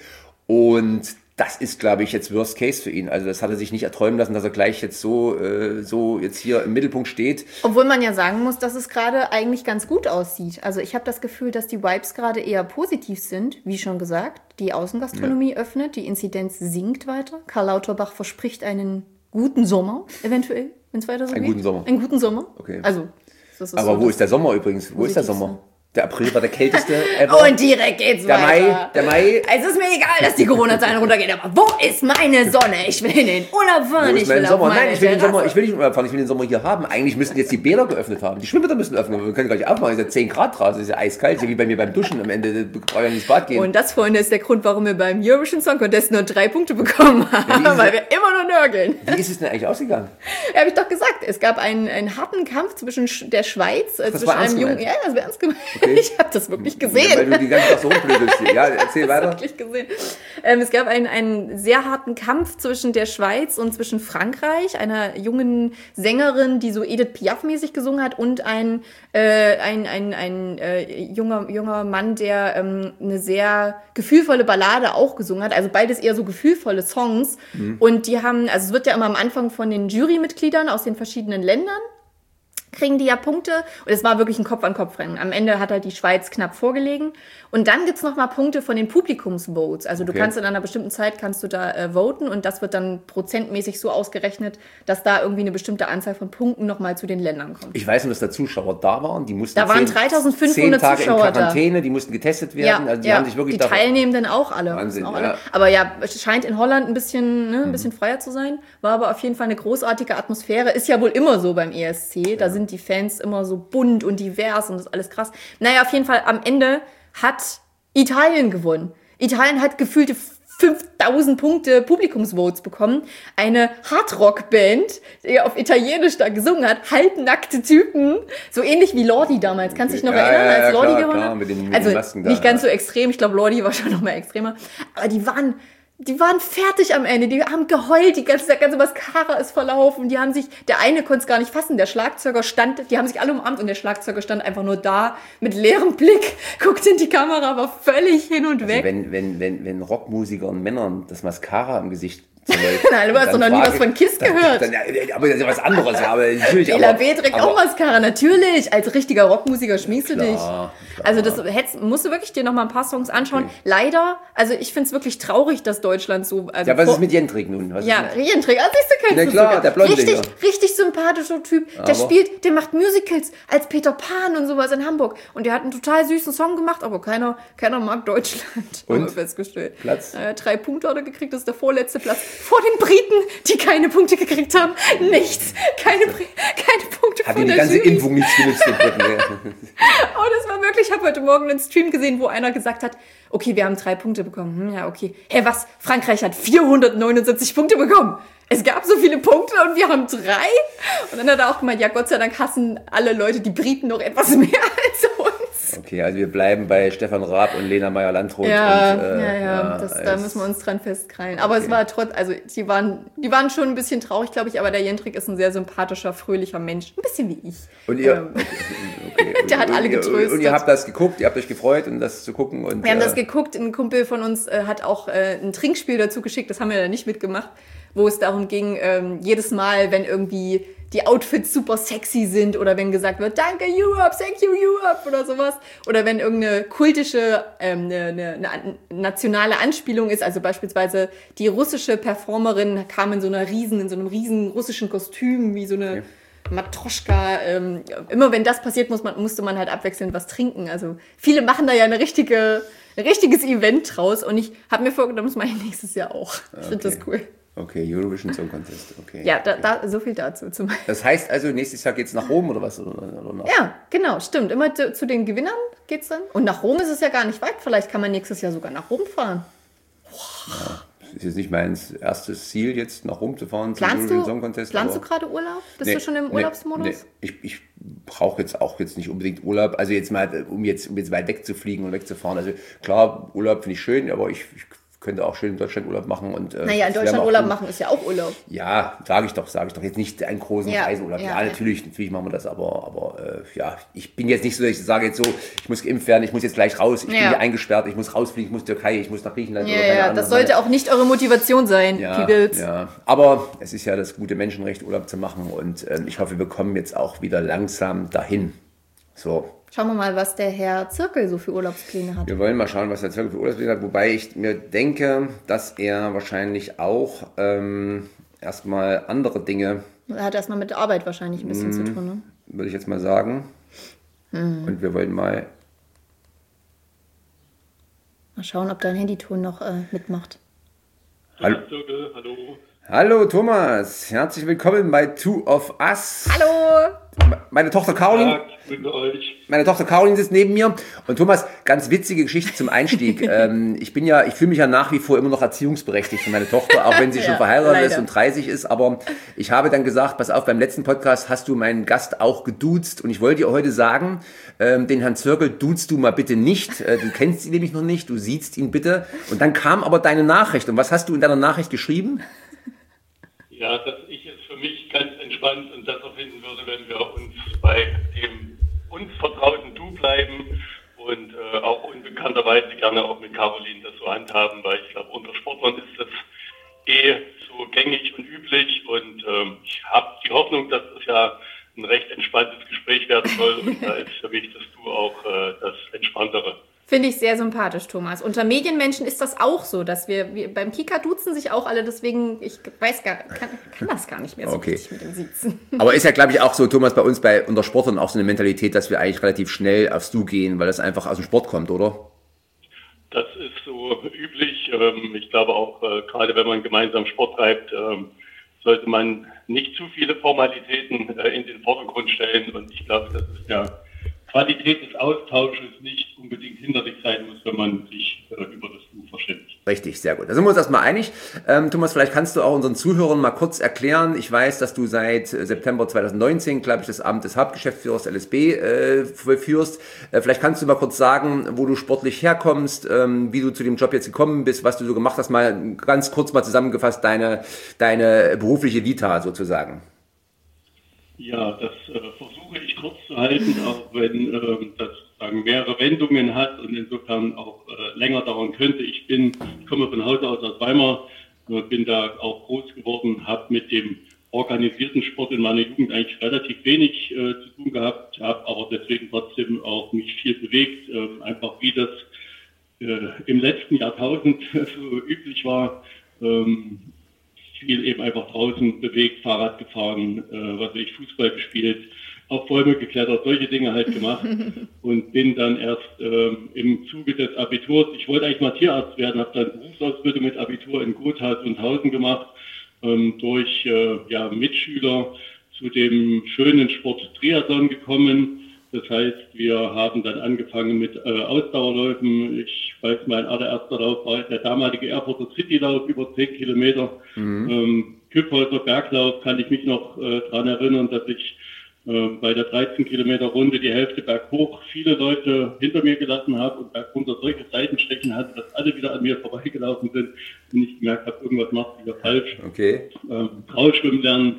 Speaker 1: Und das ist, glaube ich, jetzt Worst Case für ihn. Also das hat er sich nicht erträumen lassen, dass er gleich jetzt so, äh, so jetzt hier im Mittelpunkt steht.
Speaker 2: Obwohl man ja sagen muss, dass es gerade eigentlich ganz gut aussieht. Also ich habe das Gefühl, dass die Vibes gerade eher positiv sind, wie schon gesagt. Die Außengastronomie ja. öffnet, die Inzidenz sinkt weiter. Karl Lauterbach verspricht einen guten Sommer, eventuell, wenn es weiter so
Speaker 1: Einen
Speaker 2: geht.
Speaker 1: guten Sommer.
Speaker 2: Einen guten Sommer.
Speaker 1: Okay.
Speaker 2: Also, das ist
Speaker 1: Aber
Speaker 2: so
Speaker 1: wo ist der Sommer übrigens? Wo ist der Sommer? Der April war der kälteste ever.
Speaker 2: Und direkt geht's
Speaker 1: der
Speaker 2: weiter.
Speaker 1: Mai, der Mai.
Speaker 2: Es ist mir egal, dass die Corona-Zahlen runtergehen, aber wo ist meine Sonne? Ich will in den Urlaub fahren, ich will
Speaker 1: Sommer?
Speaker 2: auf meine
Speaker 1: Nein, ich will, den
Speaker 2: Terrasse.
Speaker 1: Sommer, ich will nicht in Urlaub fahren, ich will den Sommer hier haben. Eigentlich müssten jetzt die Bäder geöffnet haben. Die Schwimmbäder müssen öffnen, aber wir können gar nicht aufmachen. Es ist ja zehn Grad draußen, es ist ja eiskalt, so wie bei mir beim Duschen am Ende. Da brauche ich ja ins Bad gehen.
Speaker 2: Und das, Freunde, ist der Grund, warum wir beim Eurovision Song Contest nur drei Punkte bekommen haben,
Speaker 1: Ja,
Speaker 2: weil wir immer noch nörgeln.
Speaker 1: Wie ist es denn eigentlich ausgegangen?
Speaker 2: Ja, habe ich doch gesagt. Es gab einen, einen harten Kampf zwischen Sch- der Schweiz, äh,
Speaker 1: Das
Speaker 2: zwischen
Speaker 1: war
Speaker 2: einem
Speaker 1: ernst
Speaker 2: jungen...
Speaker 1: gemeint?
Speaker 2: Ja, das war ernst gemeint.
Speaker 1: Okay.
Speaker 2: Ich habe das wirklich gesehen.
Speaker 1: Ja, weil du die ganze Tag so rumblödelst. Ja, erzähl weiter.
Speaker 2: Wirklich gesehen. Ähm, es gab einen, einen sehr harten Kampf zwischen der Schweiz und zwischen Frankreich, einer jungen Sängerin, die so Edith Piaf-mäßig gesungen hat, und ein, äh, ein, ein, ein äh, junger, junger Mann, der ähm, eine sehr gefühlvolle Ballade auch gesungen hat. Also beides eher so gefühlvolle Songs. Mhm. Und die haben, also es wird ja immer am Anfang von den Jurymitgliedern aus den verschiedenen Ländern kriegen die ja Punkte. Und es war wirklich ein Kopf-an-Kopf-Rennen. Am Ende hat halt die Schweiz knapp vorgelegen. Und dann gibt's noch mal Punkte von den Publikumsvotes. Also du
Speaker 1: Okay.
Speaker 2: kannst in einer bestimmten Zeit kannst du da äh, voten und das wird dann prozentmäßig so ausgerechnet, dass da irgendwie eine bestimmte Anzahl von Punkten noch mal zu den Ländern kommt.
Speaker 1: Ich weiß nur, dass da Zuschauer da waren. Die mussten
Speaker 2: Da waren
Speaker 1: zehn,
Speaker 2: dreitausendfünfhundert
Speaker 1: zehn Tage
Speaker 2: Zuschauer
Speaker 1: in Quarantäne, die mussten getestet werden.
Speaker 2: Ja,
Speaker 1: also die
Speaker 2: ja.
Speaker 1: haben sich wirklich
Speaker 2: die
Speaker 1: davon-
Speaker 2: Teilnehmenden auch alle.
Speaker 1: Wahnsinn,
Speaker 2: auch
Speaker 1: ja.
Speaker 2: alle. Aber ja, es scheint in Holland ein bisschen, ne, ein bisschen freier zu sein. War aber auf jeden Fall eine großartige Atmosphäre. Ist ja wohl immer so beim E S C. Da sind die Fans immer so bunt und divers und das ist alles krass. Naja, auf jeden Fall am Ende hat Italien gewonnen. Italien hat gefühlte fünftausend Punkte Publikumsvotes bekommen. Eine Hardrock-Band, die auf Italienisch da gesungen hat, halbnackte Typen, so ähnlich wie Lordi damals. Kannst du dich noch
Speaker 1: Ja,
Speaker 2: erinnern,
Speaker 1: ja, ja,
Speaker 2: als Lordi
Speaker 1: klar,
Speaker 2: gewonnen
Speaker 1: klar,
Speaker 2: hat?
Speaker 1: mit den- mit
Speaker 2: Also
Speaker 1: den Masken da,
Speaker 2: nicht ganz
Speaker 1: ja.
Speaker 2: so extrem, ich glaube Lordi war schon noch mal extremer. Aber die waren... Die waren fertig am Ende, die haben geheult, die ganze, der ganze Mascara ist verlaufen, die haben sich, der eine konnte es gar nicht fassen, der Schlagzeuger stand, die haben sich alle umarmt und der Schlagzeuger stand einfach nur da, mit leerem Blick, guckte in die Kamera, war völlig hin und weg.
Speaker 1: Also wenn, wenn, wenn, wenn Rockmusikern Männern das Mascara im Gesicht
Speaker 2: Nein, du hast doch noch nie was von Kiss
Speaker 1: dann,
Speaker 2: gehört.
Speaker 1: Dann, aber das ist ja was anderes. Ja, aber natürlich,
Speaker 2: Bela
Speaker 1: aber,
Speaker 2: B. trägt
Speaker 1: aber,
Speaker 2: auch Mascara, natürlich. Als richtiger Rockmusiker schminkst du
Speaker 1: Klar,
Speaker 2: dich.
Speaker 1: klar.
Speaker 2: Also das hättest, musst du wirklich dir noch mal ein paar Songs anschauen.
Speaker 1: Okay.
Speaker 2: Leider, also ich finde es wirklich traurig, dass Deutschland so... Also
Speaker 1: Ja, was
Speaker 2: vor-
Speaker 1: ist mit Jendrik nun? Was
Speaker 2: Ja,
Speaker 1: ist mit,
Speaker 2: Rienträger, ah, siehst du, kennst
Speaker 1: Na
Speaker 2: du
Speaker 1: klar,
Speaker 2: sogar.
Speaker 1: der Blonde
Speaker 2: Richtig,
Speaker 1: hier.
Speaker 2: richtig sympathischer Typ. Der
Speaker 1: Aber-
Speaker 2: spielt, der macht Musicals als Peter Pan und sowas in Hamburg. Und der hat einen total süßen Song gemacht, aber keiner, keiner mag Deutschland.
Speaker 1: Und?
Speaker 2: Haben wir festgestellt.
Speaker 1: Platz?
Speaker 2: Äh, drei Punkte hat er gekriegt, das ist der vorletzte Platz. Vor den Briten, die keine Punkte gekriegt haben. Nichts. Keine, Bri- keine Punkte
Speaker 1: hat
Speaker 2: von
Speaker 1: ihm die
Speaker 2: der
Speaker 1: ganze
Speaker 2: Jury.
Speaker 1: Impfung nichts genützt? den Briten, ja.
Speaker 2: Oh, das war wirklich, ich habe heute Morgen einen Stream gesehen, wo einer gesagt hat, okay, wir haben drei Punkte bekommen. Hm, ja, okay. Hä, was? Frankreich hat vierhundertneunundsiebzig Punkte bekommen. Es gab so viele Punkte und wir haben drei. Und dann hat er auch gemeint, ja, Gott sei Dank hassen alle Leute die Briten noch etwas mehr als uns.
Speaker 1: Okay, also wir bleiben bei Stefan Raab und Lena Meyer-Landrut.
Speaker 2: Ja,
Speaker 1: und, äh,
Speaker 2: ja, ja, das, da
Speaker 1: es-
Speaker 2: müssen wir uns dran festkrallen. Aber
Speaker 1: Okay.
Speaker 2: es war trotz, also die waren, die waren schon ein bisschen traurig, glaube ich, aber der Jendrik ist ein sehr sympathischer, fröhlicher Mensch. Ein bisschen wie ich.
Speaker 1: Und ihr,
Speaker 2: Ähm,
Speaker 1: okay, okay.
Speaker 2: Der hat
Speaker 1: und,
Speaker 2: alle
Speaker 1: ihr-
Speaker 2: getröstet.
Speaker 1: Und ihr habt das geguckt, ihr habt euch gefreut, um das zu gucken. Und,
Speaker 2: Wir haben
Speaker 1: äh,
Speaker 2: das geguckt, ein Kumpel von uns äh, hat auch äh, ein Trinkspiel dazu geschickt, das haben wir da nicht mitgemacht, wo es darum ging, ähm, jedes Mal, wenn irgendwie die Outfits super sexy sind oder wenn gesagt wird, danke Europe, thank you Europe oder sowas, oder wenn irgendeine kultische, ähm, eine, eine, eine an- nationale Anspielung ist, also beispielsweise die russische Performerin kam in so einer riesen, in so einem riesen russischen Kostüm, wie so eine
Speaker 1: Okay.
Speaker 2: Matroschka, ähm, immer wenn das passiert, muss man, musste man halt abwechselnd was trinken. Also viele machen da ja eine richtige, ein richtiges Event draus und ich habe mir vorgenommen, das mache ich nächstes Jahr auch. Ich finde das cool.
Speaker 1: Okay, Eurovision Song Contest. Okay.
Speaker 2: Ja, da,
Speaker 1: okay.
Speaker 2: da, so viel dazu. Zum
Speaker 1: Das heißt also, nächstes Jahr geht's nach Rom oder was? Oder, oder nach?
Speaker 2: ja, genau, stimmt. Immer zu, zu den Gewinnern geht's dann. Und nach Rom ist es ja gar nicht weit. Vielleicht kann man nächstes Jahr sogar nach Rom fahren.
Speaker 1: ist jetzt nicht mein erstes Ziel, jetzt nach Rom zu fahren zum
Speaker 2: Eurovision Song Contest. Planst du gerade Urlaub? Bist nee, du schon im nee, Urlaubsmodus? Nee.
Speaker 1: Ich, ich brauche jetzt auch jetzt nicht unbedingt Urlaub, also jetzt mal, um jetzt, um jetzt weit wegzufliegen und wegzufahren. Also klar, Urlaub finde ich schön, aber ich, ich könnte auch schön in Deutschland Urlaub machen. Und, äh,
Speaker 2: naja, in Deutschland Urlaub machen ist ja auch Urlaub.
Speaker 1: Ja, sage ich doch, sage ich doch. Jetzt nicht einen großen ja, Reiseurlaub. Ja, ja, natürlich, natürlich machen wir das, aber, aber äh, ja, ich bin jetzt nicht so, dass ich sage jetzt so, ich muss geimpft werden, ich muss jetzt gleich raus, ich ja. bin hier eingesperrt, ich muss rausfliegen, ich muss Türkei, ich muss nach Griechenland.
Speaker 2: Ja, oder ja, das sollte auch nicht eure Motivation sein,
Speaker 1: ja,
Speaker 2: Peoples.
Speaker 1: Ja, aber es ist ja das gute Menschenrecht, Urlaub zu machen und äh, ich hoffe, wir kommen jetzt auch wieder langsam dahin. So.
Speaker 2: Schauen wir mal, was der Herr Zirkel so für Urlaubspläne hat.
Speaker 1: Wir wollen mal schauen, was der Zirkel für Urlaubspläne hat, wobei ich mir denke, dass er wahrscheinlich auch ähm, erstmal andere Dinge...
Speaker 2: Er hat erstmal mit der Arbeit wahrscheinlich ein bisschen mh, zu tun, ne?
Speaker 1: Würde ich jetzt mal sagen. Mhm. Und wir wollen mal...
Speaker 2: Mal schauen, ob dein Handyton noch äh, mitmacht.
Speaker 3: Hallo Zirkel, hallo.
Speaker 1: Hallo Thomas, herzlich willkommen bei Two of Us.
Speaker 2: Hallo!
Speaker 1: Meine Tochter Caroline, meine Tochter Caroline sitzt neben mir und Thomas, ganz witzige Geschichte zum Einstieg. ähm, ich bin ja, ich fühle mich ja nach wie vor immer noch erziehungsberechtigt für meine Tochter, auch wenn sie ja, schon verheiratet leider. ist und dreißig ist, aber ich habe dann gesagt, pass auf, beim letzten Podcast hast du meinen Gast auch geduzt und ich wollte dir heute sagen, ähm, den Herrn Zirkel duzt du mal bitte nicht, äh, du kennst ihn nämlich noch nicht, du siehst ihn bitte und dann kam aber deine Nachricht und was hast du in deiner Nachricht geschrieben?
Speaker 3: Ja, dass ich es für mich ganz entspannt und besser finden würde, wenn wir uns bei dem uns vertrauten Du bleiben und äh, auch unbekannterweise gerne auch mit Caroline das so handhaben, weil ich glaube, unter Sportlern ist das eh so gängig und üblich und ähm, ich habe die Hoffnung, dass das ja ein recht entspanntes Gespräch werden soll und da ist für mich das Du auch äh, das Entspanntere.
Speaker 2: Finde ich sehr sympathisch, Thomas. Unter Medienmenschen ist das auch so, dass wir, wir beim Kika duzen sich auch alle, deswegen, ich weiß gar kann, kann das gar nicht mehr so
Speaker 1: okay.
Speaker 2: richtig mit dem Siezen.
Speaker 1: Aber ist ja, glaube ich, auch so, Thomas, bei uns bei unter Sportlern auch so eine Mentalität, dass wir eigentlich relativ schnell aufs Du gehen, weil das einfach aus dem Sport kommt, oder?
Speaker 3: Das ist so üblich. Ich glaube auch, gerade wenn man gemeinsam Sport treibt, sollte man nicht zu viele Formalitäten in den Vordergrund stellen und ich glaube, das ist ja Qualität des Austausches nicht unbedingt hinderlich sein muss, wenn man sich äh, über das Du verständigt.
Speaker 1: Richtig, sehr gut. Da sind wir uns erstmal einig. Ähm, Thomas, vielleicht kannst du auch unseren Zuhörern mal kurz erklären. Ich weiß, dass du seit September zweitausendneunzehn, glaube ich, das Amt des Hauptgeschäftsführers L S B äh, führst. Äh, vielleicht kannst du mal kurz sagen, wo du sportlich herkommst, ähm, wie du zu dem Job jetzt gekommen bist, was du so gemacht hast. Mal ganz kurz mal zusammengefasst, deine, deine berufliche Vita sozusagen.
Speaker 3: Ja, das äh, versuche ich kurz zu halten, auch wenn äh, das sagen, mehrere Wendungen hat und insofern auch äh, länger dauern könnte. Ich bin, ich komme von Hause aus aus Weimar, äh, bin da auch groß geworden, habe mit dem organisierten Sport in meiner Jugend eigentlich relativ wenig äh, zu tun gehabt, habe aber deswegen trotzdem auch mich viel bewegt, äh, einfach wie das äh, im letzten Jahrtausend so üblich war. Ähm, viel eben einfach draußen bewegt, Fahrrad gefahren, äh, was weiß ich, Fußball gespielt, auf Bäume geklettert, solche Dinge halt gemacht und bin dann erst ähm, im Zuge des Abiturs, ich wollte eigentlich mal Tierarzt werden, habe dann Berufsausbildung mit Abitur in Gotha und Hausen gemacht, ähm, durch äh, ja, Mitschüler zu dem schönen Sport Triathlon gekommen. Das heißt, wir haben dann angefangen mit äh, Ausdauerläufen. Ich weiß, mein allererster Lauf war der damalige Erfurter Citylauf über zehn Kilometer. Mhm. Ähm, Küpphäuser Berglauf kann ich mich noch äh, daran erinnern, dass ich äh, bei der dreizehn Kilometer Runde die Hälfte berghoch viele Leute hinter mir gelassen habe und bergunter solche Seitenstechen hatte, dass alle wieder an mir vorbeigelaufen sind und ich gemerkt habe, irgendwas macht wieder falsch.
Speaker 1: Okay.
Speaker 3: Ähm, Kraulschwimmen lernen.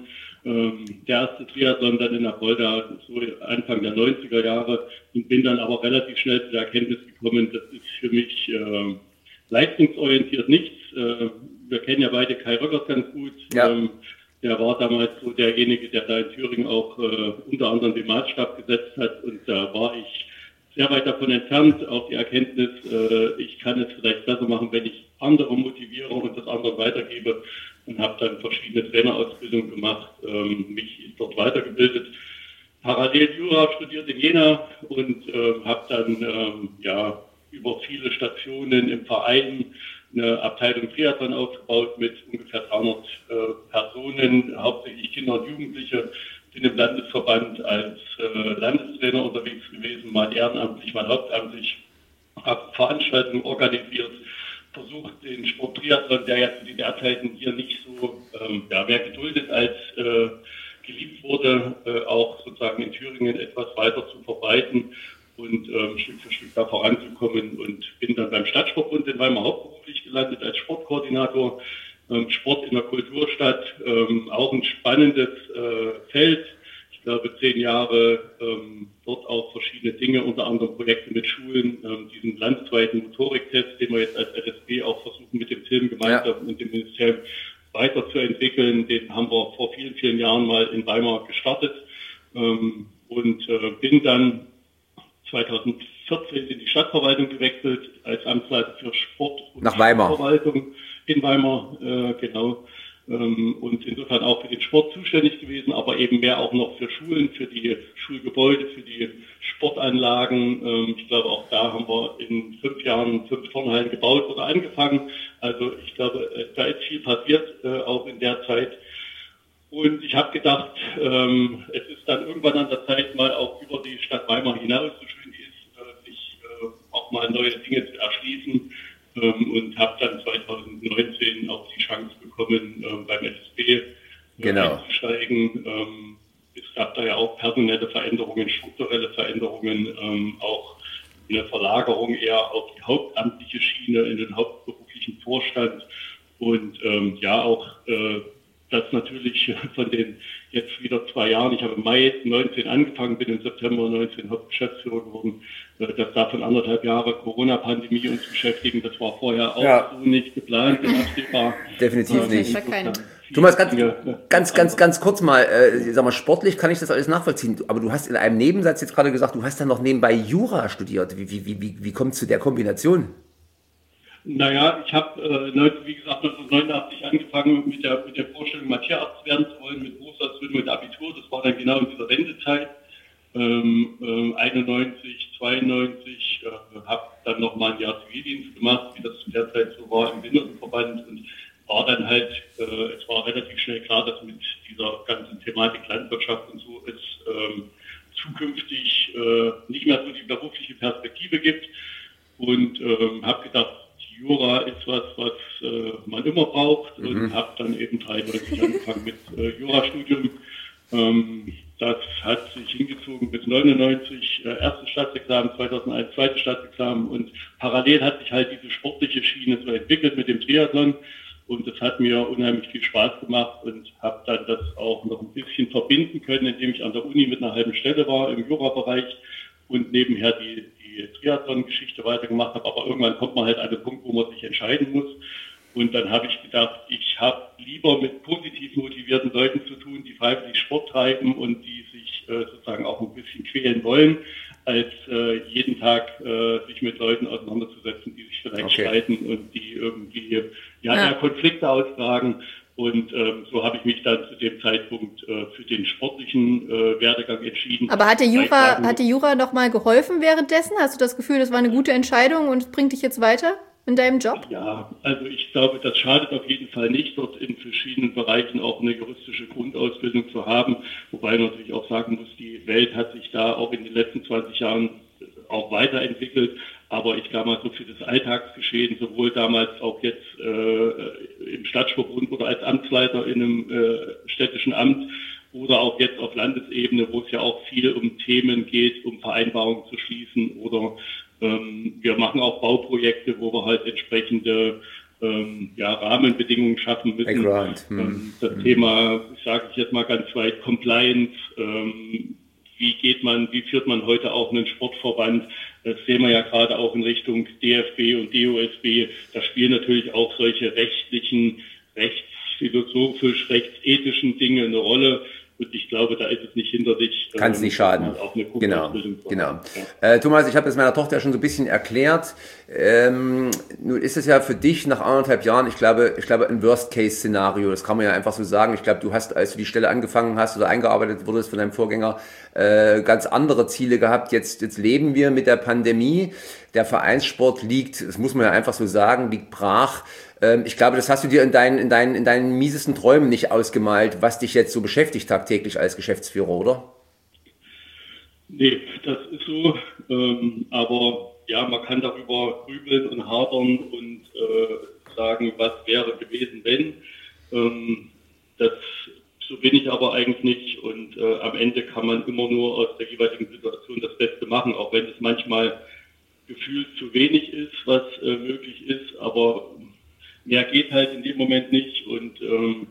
Speaker 3: Der erste Triathlon dann in Apolda, so Anfang der neunziger Jahre, und bin dann aber relativ schnell zu der Erkenntnis gekommen, das ist für mich äh, leistungsorientiert nichts. Äh, wir kennen ja beide Kai Röckers ganz gut. Ja. Ähm, der war damals so derjenige, der da in Thüringen auch äh, unter anderem den Maßstab gesetzt hat, und da war ich sehr weit davon entfernt, auch die Erkenntnis, äh, ich kann es vielleicht besser machen, wenn ich andere motiviere und das anderen weitergebe. Und habe dann verschiedene Trainerausbildungen gemacht, ähm, mich dort weitergebildet, parallel Jura studiert in Jena und äh, habe dann ähm, ja über viele Stationen im Verein eine Abteilung Triathlon aufgebaut mit ungefähr dreihundert äh, Personen, hauptsächlich Kinder und Jugendliche, bin im Landesverband als äh, Landestrainer unterwegs gewesen, mal ehrenamtlich, mal hauptamtlich, habe Veranstaltungen organisiert, versucht, den Sport Triathlon, der ja zu den Zeiten hier nicht so ähm, ja, mehr geduldet als äh, geliebt wurde, äh, auch sozusagen in Thüringen etwas weiter zu verbreiten und ähm, Stück für Stück da voranzukommen, und bin dann beim Stadtsportbund in Weimar hauptberuflich gelandet als Sportkoordinator. Ähm, Sport in der Kulturstadt, ähm, auch ein spannendes äh, Feld. Ich glaube, zehn Jahre ähm, dort auch verschiedene Dinge, unter anderem Projekte mit Schulen, ähm, diesen landesweiten Motoriktest, den wir jetzt als L S B auch versuchen, mit dem Film gemeinsam ja. und dem Ministerium weiterzuentwickeln. Den haben wir vor vielen, vielen Jahren mal in Weimar gestartet ähm, und äh, bin dann zweitausendvierzehn in die Stadtverwaltung gewechselt als Amtsleiter für Sport und
Speaker 1: nach Weimar.
Speaker 3: Stadtverwaltung in Weimar, äh, genau. Ähm, und insofern auch für den Sport zuständig gewesen, aber eben mehr auch noch für Schulen, für die Schulgebäude, für die Sportanlagen. Ähm, ich glaube, auch da haben wir in fünf Jahren fünf Turnhallen gebaut oder angefangen. Also ich glaube, äh, da ist viel passiert, äh, auch in der Zeit. Und ich habe gedacht, ähm, es ist dann irgendwann an der Zeit, mal auch über die Stadt Weimar hinaus, so schön die ist, äh, sich äh, auch mal neue Dinge zu erschließen. Ähm, und habe dann zweitausendneunzehn auch die Chance bekommen, ähm, beim S S B äh,
Speaker 1: genau.
Speaker 3: einzusteigen. Ähm, es gab da ja auch personelle Veränderungen, strukturelle Veränderungen, ähm, auch eine Verlagerung eher auf die hauptamtliche Schiene, in den hauptberuflichen Vorstand, und ähm, ja auch äh, das natürlich von den jetzt wieder zwei Jahren, ich habe im Mai neunzehn angefangen, bin im September neunzehn Hauptgeschäftsführer geworden, dass davon anderthalb Jahre Corona-Pandemie uns beschäftigen, das war vorher auch ja. so nicht geplant und absehbar.
Speaker 1: Definitiv ähm, nicht. Thomas, ganz, ganz, ganz, ganz kurz mal, äh, sag mal, sportlich kann ich das alles nachvollziehen, aber du hast in einem Nebensatz jetzt gerade gesagt, du hast dann noch nebenbei Jura studiert. Wie, wie, wie, wie kommt es zu der Kombination?
Speaker 3: Naja, ich habe, äh, wie gesagt, neunzehnhundertneunundachtzig angefangen mit der, mit der Vorstellung, mal Tierarzt werden zu wollen, mit Berufsausbildung, mit Abitur. Das war dann genau in dieser Wendezeit. Ähm, äh, einundneunzig, zweiundneunzig, äh, habe dann nochmal ein Jahr Zivildienst gemacht, wie das zu der Zeit so war im Behindertenverband, und war dann halt, äh, es war relativ schnell klar, dass mit dieser ganzen Thematik Landwirtschaft und so es ähm, zukünftig äh, nicht mehr so die berufliche Perspektive gibt, und ähm, habe gedacht, Jura ist was, was äh, man immer braucht, mhm. und habe dann eben dreiundneunzig angefangen mit äh, Jurastudium. Ähm, das hat sich hingezogen bis neunundneunzig, äh, erstes Staatsexamen, zweitausendeins zweites Staatsexamen, und parallel hat sich halt diese sportliche Schiene so entwickelt mit dem Triathlon, und das hat mir unheimlich viel Spaß gemacht, und habe dann das auch noch ein bisschen verbinden können, indem ich an der Uni mit einer halben Stelle war im Jurabereich und nebenher die die Triathlon-Geschichte weitergemacht habe, aber irgendwann kommt man halt an den Punkt, wo man sich entscheiden muss. Und dann habe ich gedacht, ich habe lieber mit positiv motivierten Leuten zu tun, die freiwillig Sport treiben und die sich äh, sozusagen auch ein bisschen quälen wollen, als äh, jeden Tag äh, sich mit Leuten auseinanderzusetzen, die sich vielleicht okay. streiten und die irgendwie ja, ja. Konflikte austragen. Und ähm, so habe ich mich dann zu dem Zeitpunkt äh, für den sportlichen äh, Werdegang entschieden.
Speaker 2: Aber hat dir Jura, hat dir Jura noch mal geholfen währenddessen? Hast du das Gefühl, das war eine gute Entscheidung und es bringt dich jetzt weiter in deinem Job?
Speaker 3: Ja, also ich glaube, das schadet auf jeden Fall nicht, dort in verschiedenen Bereichen auch eine juristische Grundausbildung zu haben. Wobei man natürlich auch sagen muss, die Welt hat sich da auch in den letzten zwanzig Jahren auch weiterentwickelt. Aber ich glaube mal so für das Alltagsgeschehen, sowohl damals auch jetzt äh, im Stadtsportbund oder als Amtsleiter in einem äh, städtischen Amt oder auch jetzt auf Landesebene, wo es ja auch viel um Themen geht, um Vereinbarungen zu schließen, oder ähm, wir machen auch Bauprojekte, wo wir halt entsprechende ähm, ja, Rahmenbedingungen schaffen müssen. Hm. Ähm, das hm. Thema, sage ich jetzt mal ganz weit, Compliance, ähm, wie geht man, wie führt man heute auch einen Sportverband? Das sehen wir ja gerade auch in Richtung D F B und D O S B. Da spielen natürlich auch solche rechtlichen, rechtsphilosophisch, rechtsethischen Dinge eine Rolle. Und ich glaube, da ist es nicht hinderlich.
Speaker 1: Kann es nicht schaden. Auch eine genau, genau. Ja. Äh, Thomas, ich habe es meiner Tochter schon so ein bisschen erklärt. Ähm, nun ist es ja für dich nach anderthalb Jahren, ich glaube, ich glaube ein Worst-Case-Szenario. Das kann man ja einfach so sagen. Ich glaube, du hast, als du die Stelle angefangen hast oder eingearbeitet wurdest von deinem Vorgänger, äh, ganz andere Ziele gehabt. Jetzt, jetzt leben wir mit der Pandemie. Der Vereinssport liegt, das muss man ja einfach so sagen, liegt brach. Ich glaube, das hast du dir in deinen, in deinen, in deinen miesesten Träumen nicht ausgemalt, was dich jetzt so beschäftigt tagtäglich als Geschäftsführer, oder?
Speaker 3: Nee, das ist so. Ähm, aber ja, man kann darüber grübeln und hadern und äh, sagen, was wäre gewesen, wenn. Ähm, das, so bin ich aber eigentlich nicht und äh, am Ende kann man immer nur aus der jeweiligen Situation das Beste machen, auch wenn es manchmal gefühlt zu wenig ist, was äh, möglich ist, aber mehr geht halt in dem Moment nicht und ähm,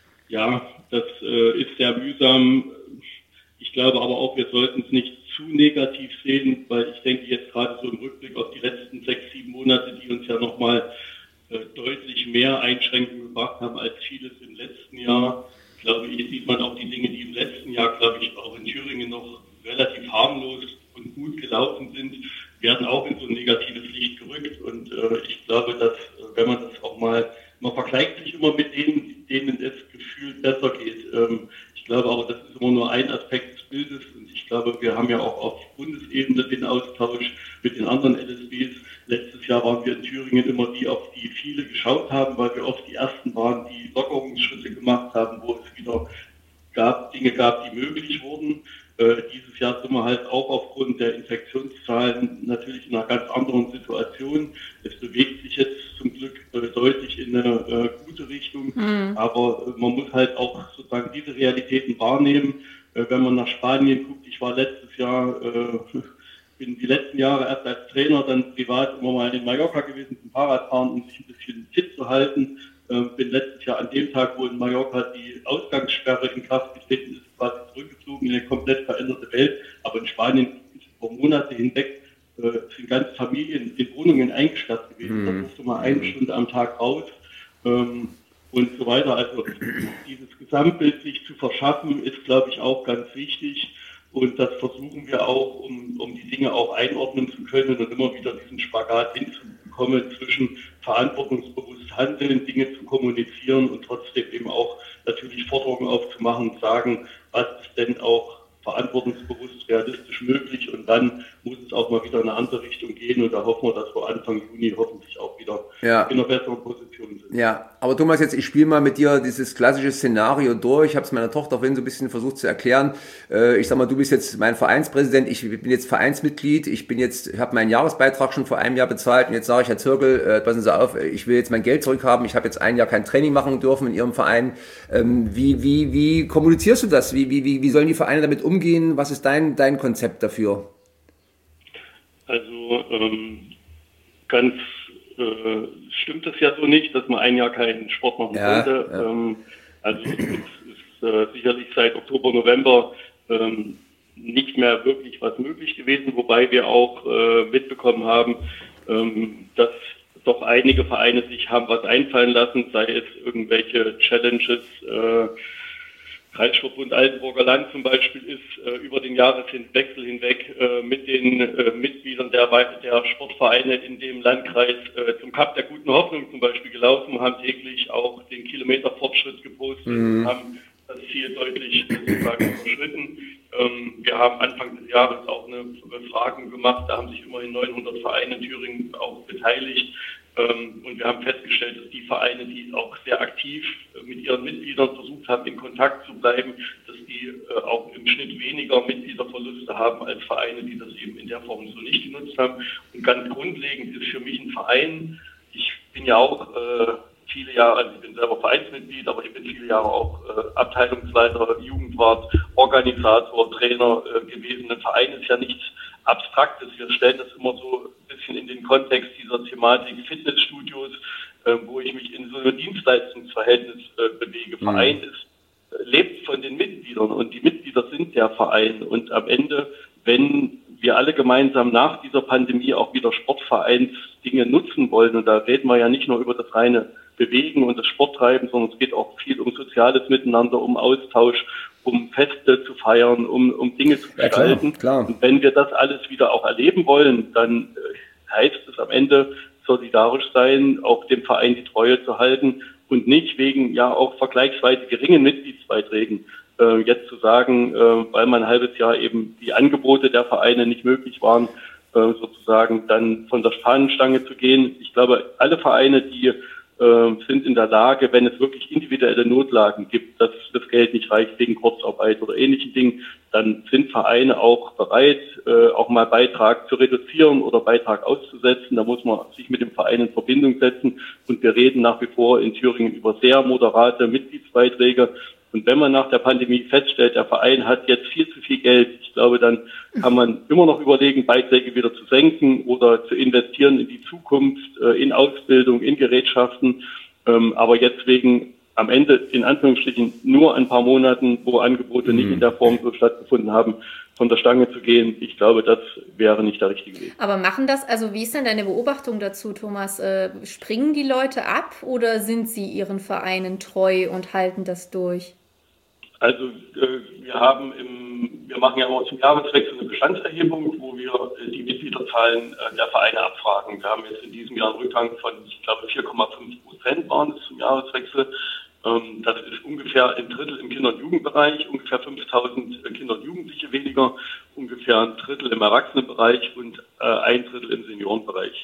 Speaker 3: ja, das äh, ist sehr mühsam. Ich glaube aber auch, wir sollten es nicht zu negativ sehen, weil ich denke jetzt gerade so im Rückblick auf die letzten sechs, sieben Monate, die uns ja nochmal äh, deutlich mehr Einschränkungen gebracht haben als vieles im letzten Jahr. Glaube ich, sieht man auch die Dinge, die im letzten Jahr, glaube ich, auch in Thüringen noch relativ harmlos und gut gelaufen sind, werden auch in so ein negatives Licht gerückt. Und äh, ich glaube, dass, wenn man das auch mal, man vergleicht sich immer mit denen, denen es gefühlt besser geht. Ähm, ich glaube aber, das ist immer nur ein Aspekt des Bildes. Und ich glaube, wir haben ja auch auf Bundesebene den Austausch mit den anderen L S Bs. Letztes Jahr waren wir in Thüringen immer die, auf die viele geschaut haben, weil wir oft die Ersten waren, die Lockerungsschritte gemacht haben, wo es wieder gab, Dinge gab, die möglich wurden. Äh, dieses Jahr sind wir halt auch aufgrund der Infektionszahlen natürlich in einer ganz anderen Situation. Es bewegt sich jetzt zum Glück äh, deutlich in eine äh, gute Richtung, mhm. aber äh, man muss halt auch sozusagen diese Realitäten wahrnehmen. Äh, wenn man nach Spanien guckt, ich war letztes Jahr, äh, bin die letzten Jahre erst als Trainer, dann privat immer mal in Mallorca gewesen zum Fahrradfahren, um sich ein bisschen fit zu halten. Äh, bin letztes Jahr an dem Tag, wo in Mallorca die Ausgangssperre in Kraft getreten ist, quasi zurückgezogen in eine komplett veränderte Welt. Aber in Spanien ist über Monate hinweg äh, sind ganze Familien in Wohnungen eingesperrt gewesen. Mhm. Da musste man eine Stunde am Tag raus ähm, und so weiter. Also dieses Gesamtbild sich zu verschaffen, ist, glaube ich, auch ganz wichtig. Und das versuchen wir auch, um, um die Dinge auch einordnen zu können und immer wieder diesen Spagat hinzubekommen zwischen verantwortungsbewusst handeln, Dinge zu kommunizieren und trotzdem eben auch natürlich Forderungen aufzumachen und sagen, was ist denn auch verantwortungsbewusst realistisch möglich und dann muss es auch mal wieder in eine andere Richtung gehen und da hoffen wir, dass wir Anfang Juni hoffentlich auch wieder ja. in einer besseren Position sind.
Speaker 1: Ja, aber Thomas, jetzt ich spiele mal mit dir dieses klassische Szenario durch. Ich habe es meiner Tochter vorhin so ein bisschen versucht zu erklären. Ich sag mal, du bist jetzt mein Vereinspräsident, ich bin jetzt Vereinsmitglied, ich bin jetzt, habe meinen Jahresbeitrag schon vor einem Jahr bezahlt und jetzt sage ich, Herr Zirkel, passen Sie auf, ich will jetzt mein Geld zurückhaben, ich habe jetzt ein Jahr kein Training machen dürfen in Ihrem Verein. Wie, wie, wie kommunizierst du das? Wie, wie, wie, wie sollen die Vereine damit umgehen? Was ist dein, dein Konzept dafür?
Speaker 3: Also ähm, ganz äh, stimmt es ja so nicht, dass man ein Jahr keinen Sport machen ja, konnte. Ja. Ähm, also es ist äh, sicherlich seit Oktober, November ähm, nicht mehr wirklich was möglich gewesen, wobei wir auch äh, mitbekommen haben, ähm, dass doch einige Vereine sich haben was einfallen lassen, sei es irgendwelche Challenges, äh, Kreisverbund Altenburger Land zum Beispiel ist äh, über den Jahreswechsel hinweg äh, mit den äh, Mitgliedern der, der Sportvereine in dem Landkreis äh, zum Cup der guten Hoffnung zum Beispiel gelaufen, haben täglich auch den Kilometerfortschritt gepostet, mhm. haben das Ziel deutlich sozusagen überschritten. Ähm, wir haben Anfang des Jahres auch eine Befragung gemacht, da haben sich immerhin neunhundert Vereine in Thüringen auch beteiligt. Ähm, und wir haben festgestellt, dass die Vereine, die auch sehr aktiv äh, mit ihren Mitgliedern versucht haben, in Kontakt zu bleiben, dass die äh, auch im Schnitt weniger Mitgliederverluste haben als Vereine, die das eben in der Form so nicht genutzt haben. Und ganz grundlegend ist für mich ein Verein, ich bin ja auch äh, viele Jahre, also ich bin selber Vereinsmitglied, aber ich bin viele Jahre auch äh, Abteilungsleiter, Jugendwart, Organisator, Trainer äh, gewesen. Ein Verein ist ja nichts Abstraktes. Wir stellen das immer so ein bisschen in den Kontext dieser Thematik Fitnessstudios, äh, wo ich mich in so einem Dienstleistungsverhältnis äh, bewege. Mhm. Verein ist, äh, lebt von den Mitgliedern und die Mitglieder sind der Verein. Und am Ende, wenn wir alle gemeinsam nach dieser Pandemie auch wieder Sportvereinsdinge nutzen wollen, und da reden wir ja nicht nur über das reine Bewegen und das Sporttreiben, sondern es geht auch viel um soziales Miteinander, um Austausch, um Feste zu feiern, um, um Dinge zu gestalten. Ja, klar, klar. Und wenn wir das alles wieder auch erleben wollen, dann äh, heißt es am Ende solidarisch sein, auch dem Verein die Treue zu halten und nicht wegen ja auch vergleichsweise geringen Mitgliedsbeiträgen äh, jetzt zu sagen, äh, weil man ein halbes Jahr eben die Angebote der Vereine nicht möglich waren, äh, sozusagen dann von der Fahnenstange zu gehen. Ich glaube, alle Vereine, die äh, sind in der Lage, wenn es wirklich individuelle Notlagen gibt, dass das Geld nicht reicht wegen Kurzarbeit oder ähnlichen Dingen, dann sind Vereine auch bereit, äh, auch mal Beitrag zu reduzieren oder Beitrag auszusetzen. Da muss man sich mit dem Verein in Verbindung setzen. Und wir reden nach wie vor in Thüringen über sehr moderate Mitgliedsbeiträge. Und wenn man nach der Pandemie feststellt, der Verein hat jetzt viel zu viel Geld, ich glaube, dann kann man immer noch überlegen, Beiträge wieder zu senken oder zu investieren in die Zukunft, in Ausbildung, in Gerätschaften. Aber jetzt wegen am Ende in Anführungsstrichen nur ein paar Monaten, wo Angebote nicht in der Form so stattgefunden haben, von der Stange zu gehen, ich glaube, das wäre nicht der richtige Weg.
Speaker 2: Aber machen das, also wie ist denn deine Beobachtung dazu, Thomas? Äh, springen die Leute ab oder sind sie ihren Vereinen treu und halten das durch?
Speaker 3: Also äh, wir haben im, wir machen ja immer zum Jahreswechsel eine Bestandserhebung, wo wir äh, die Mitgliederzahlen äh, der Vereine abfragen. Wir haben jetzt in diesem Jahr einen Rückgang von, ich glaube, vier Komma fünf Prozent waren es zum Jahreswechsel. Ähm, das ist ungefähr ein Drittel im Kinder- und Jugendbereich, ungefähr fünftausend Kinder und Jugendliche weniger, ungefähr ein Drittel im Erwachsenenbereich und äh, ein Drittel im Seniorenbereich.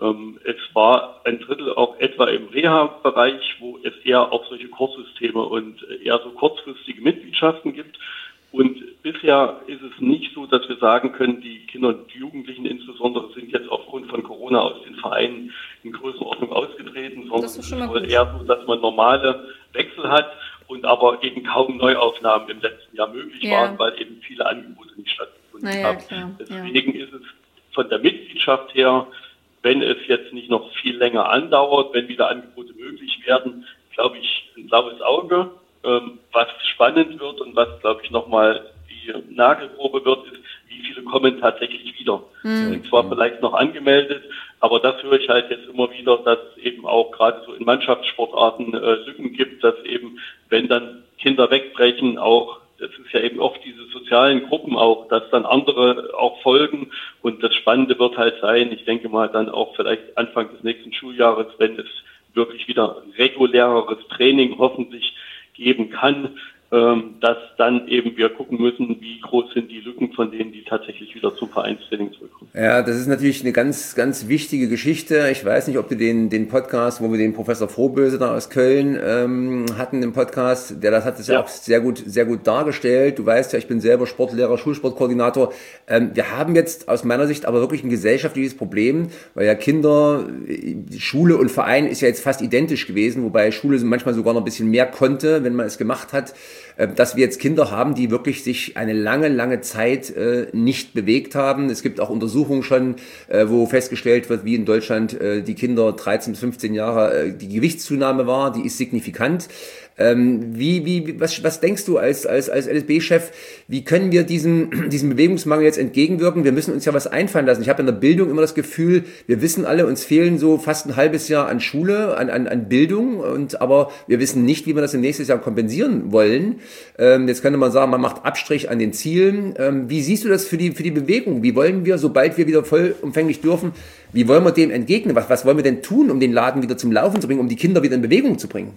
Speaker 3: Es war ein Drittel auch etwa im Reha-Bereich, wo es eher auch solche Kurssysteme und eher so kurzfristige Mitgliedschaften gibt. Und bisher ist es nicht so, dass wir sagen können, die Kinder und Jugendlichen insbesondere sind jetzt aufgrund von Corona aus den Vereinen in Größenordnung ausgetreten, sondern es ist wohl eher so, dass man normale Wechsel hat und aber eben kaum Neuaufnahmen im letzten Jahr möglich ja. waren, weil eben viele Angebote nicht stattgefunden naja, haben. Klar. Deswegen ja. ist es von der Mitgliedschaft her, wenn es jetzt nicht noch viel länger andauert, wenn wieder Angebote möglich werden, glaube ich, ein blaues Auge. Ähm, was spannend wird und was, glaube ich, nochmal die Nagelprobe wird, ist, wie viele kommen tatsächlich wieder. Mhm. Sind zwar vielleicht noch angemeldet, aber das höre ich halt jetzt immer wieder, dass es eben auch gerade so in Mannschaftssportarten äh, Lücken gibt, dass eben, wenn dann Kinder wegbrechen, auch das ist ja eben oft diese sozialen Gruppen auch, dass dann andere auch folgen. Und das Spannende wird halt sein, ich denke mal dann auch vielleicht Anfang des nächsten Schuljahres, wenn es wirklich wieder reguläreres Training hoffentlich geben kann, dass dann eben wir gucken müssen, wie groß sind die Lücken von denen, die tatsächlich wieder zum Vereinstraining zurückkommen.
Speaker 1: Ja, das ist natürlich eine ganz, ganz wichtige Geschichte. Ich weiß nicht, ob du den, den Podcast, wo wir den Professor Frohböse da aus Köln ähm, hatten im Podcast, der das hat es ja. ja auch sehr gut, sehr gut dargestellt. Du weißt ja, ich bin selber Sportlehrer, Schulsportkoordinator. Ähm, wir haben jetzt aus meiner Sicht aber wirklich ein gesellschaftliches Problem, weil ja Kinder, Schule und Verein ist ja jetzt fast identisch gewesen, wobei Schule manchmal sogar noch ein bisschen mehr konnte, wenn man es gemacht hat, dass wir jetzt Kinder haben, die wirklich sich eine lange, lange Zeit äh, nicht bewegt haben. Es gibt auch Untersuchungen schon, äh, wo festgestellt wird, wie in Deutschland äh, die Kinder dreizehn bis fünfzehn Jahre äh, die Gewichtszunahme war, die ist signifikant. Ähm, wie, wie, was, was denkst du als, als, als L S B-Chef, wie können wir diesem, diesem Bewegungsmangel jetzt entgegenwirken? Wir müssen uns ja was einfallen lassen. Ich habe in der Bildung immer das Gefühl, wir wissen alle, uns fehlen so fast ein halbes Jahr an Schule, an, an, an Bildung, und, aber wir wissen nicht, wie wir das im nächsten Jahr kompensieren wollen. Ähm, jetzt könnte man sagen, man macht Abstrich an den Zielen. Ähm, wie siehst du das für die, für die Bewegung? Wie wollen wir, sobald wir wieder vollumfänglich dürfen, wie wollen wir dem entgegnen? Was, was wollen wir denn tun, um den Laden wieder zum Laufen zu bringen, um die Kinder wieder in Bewegung zu bringen?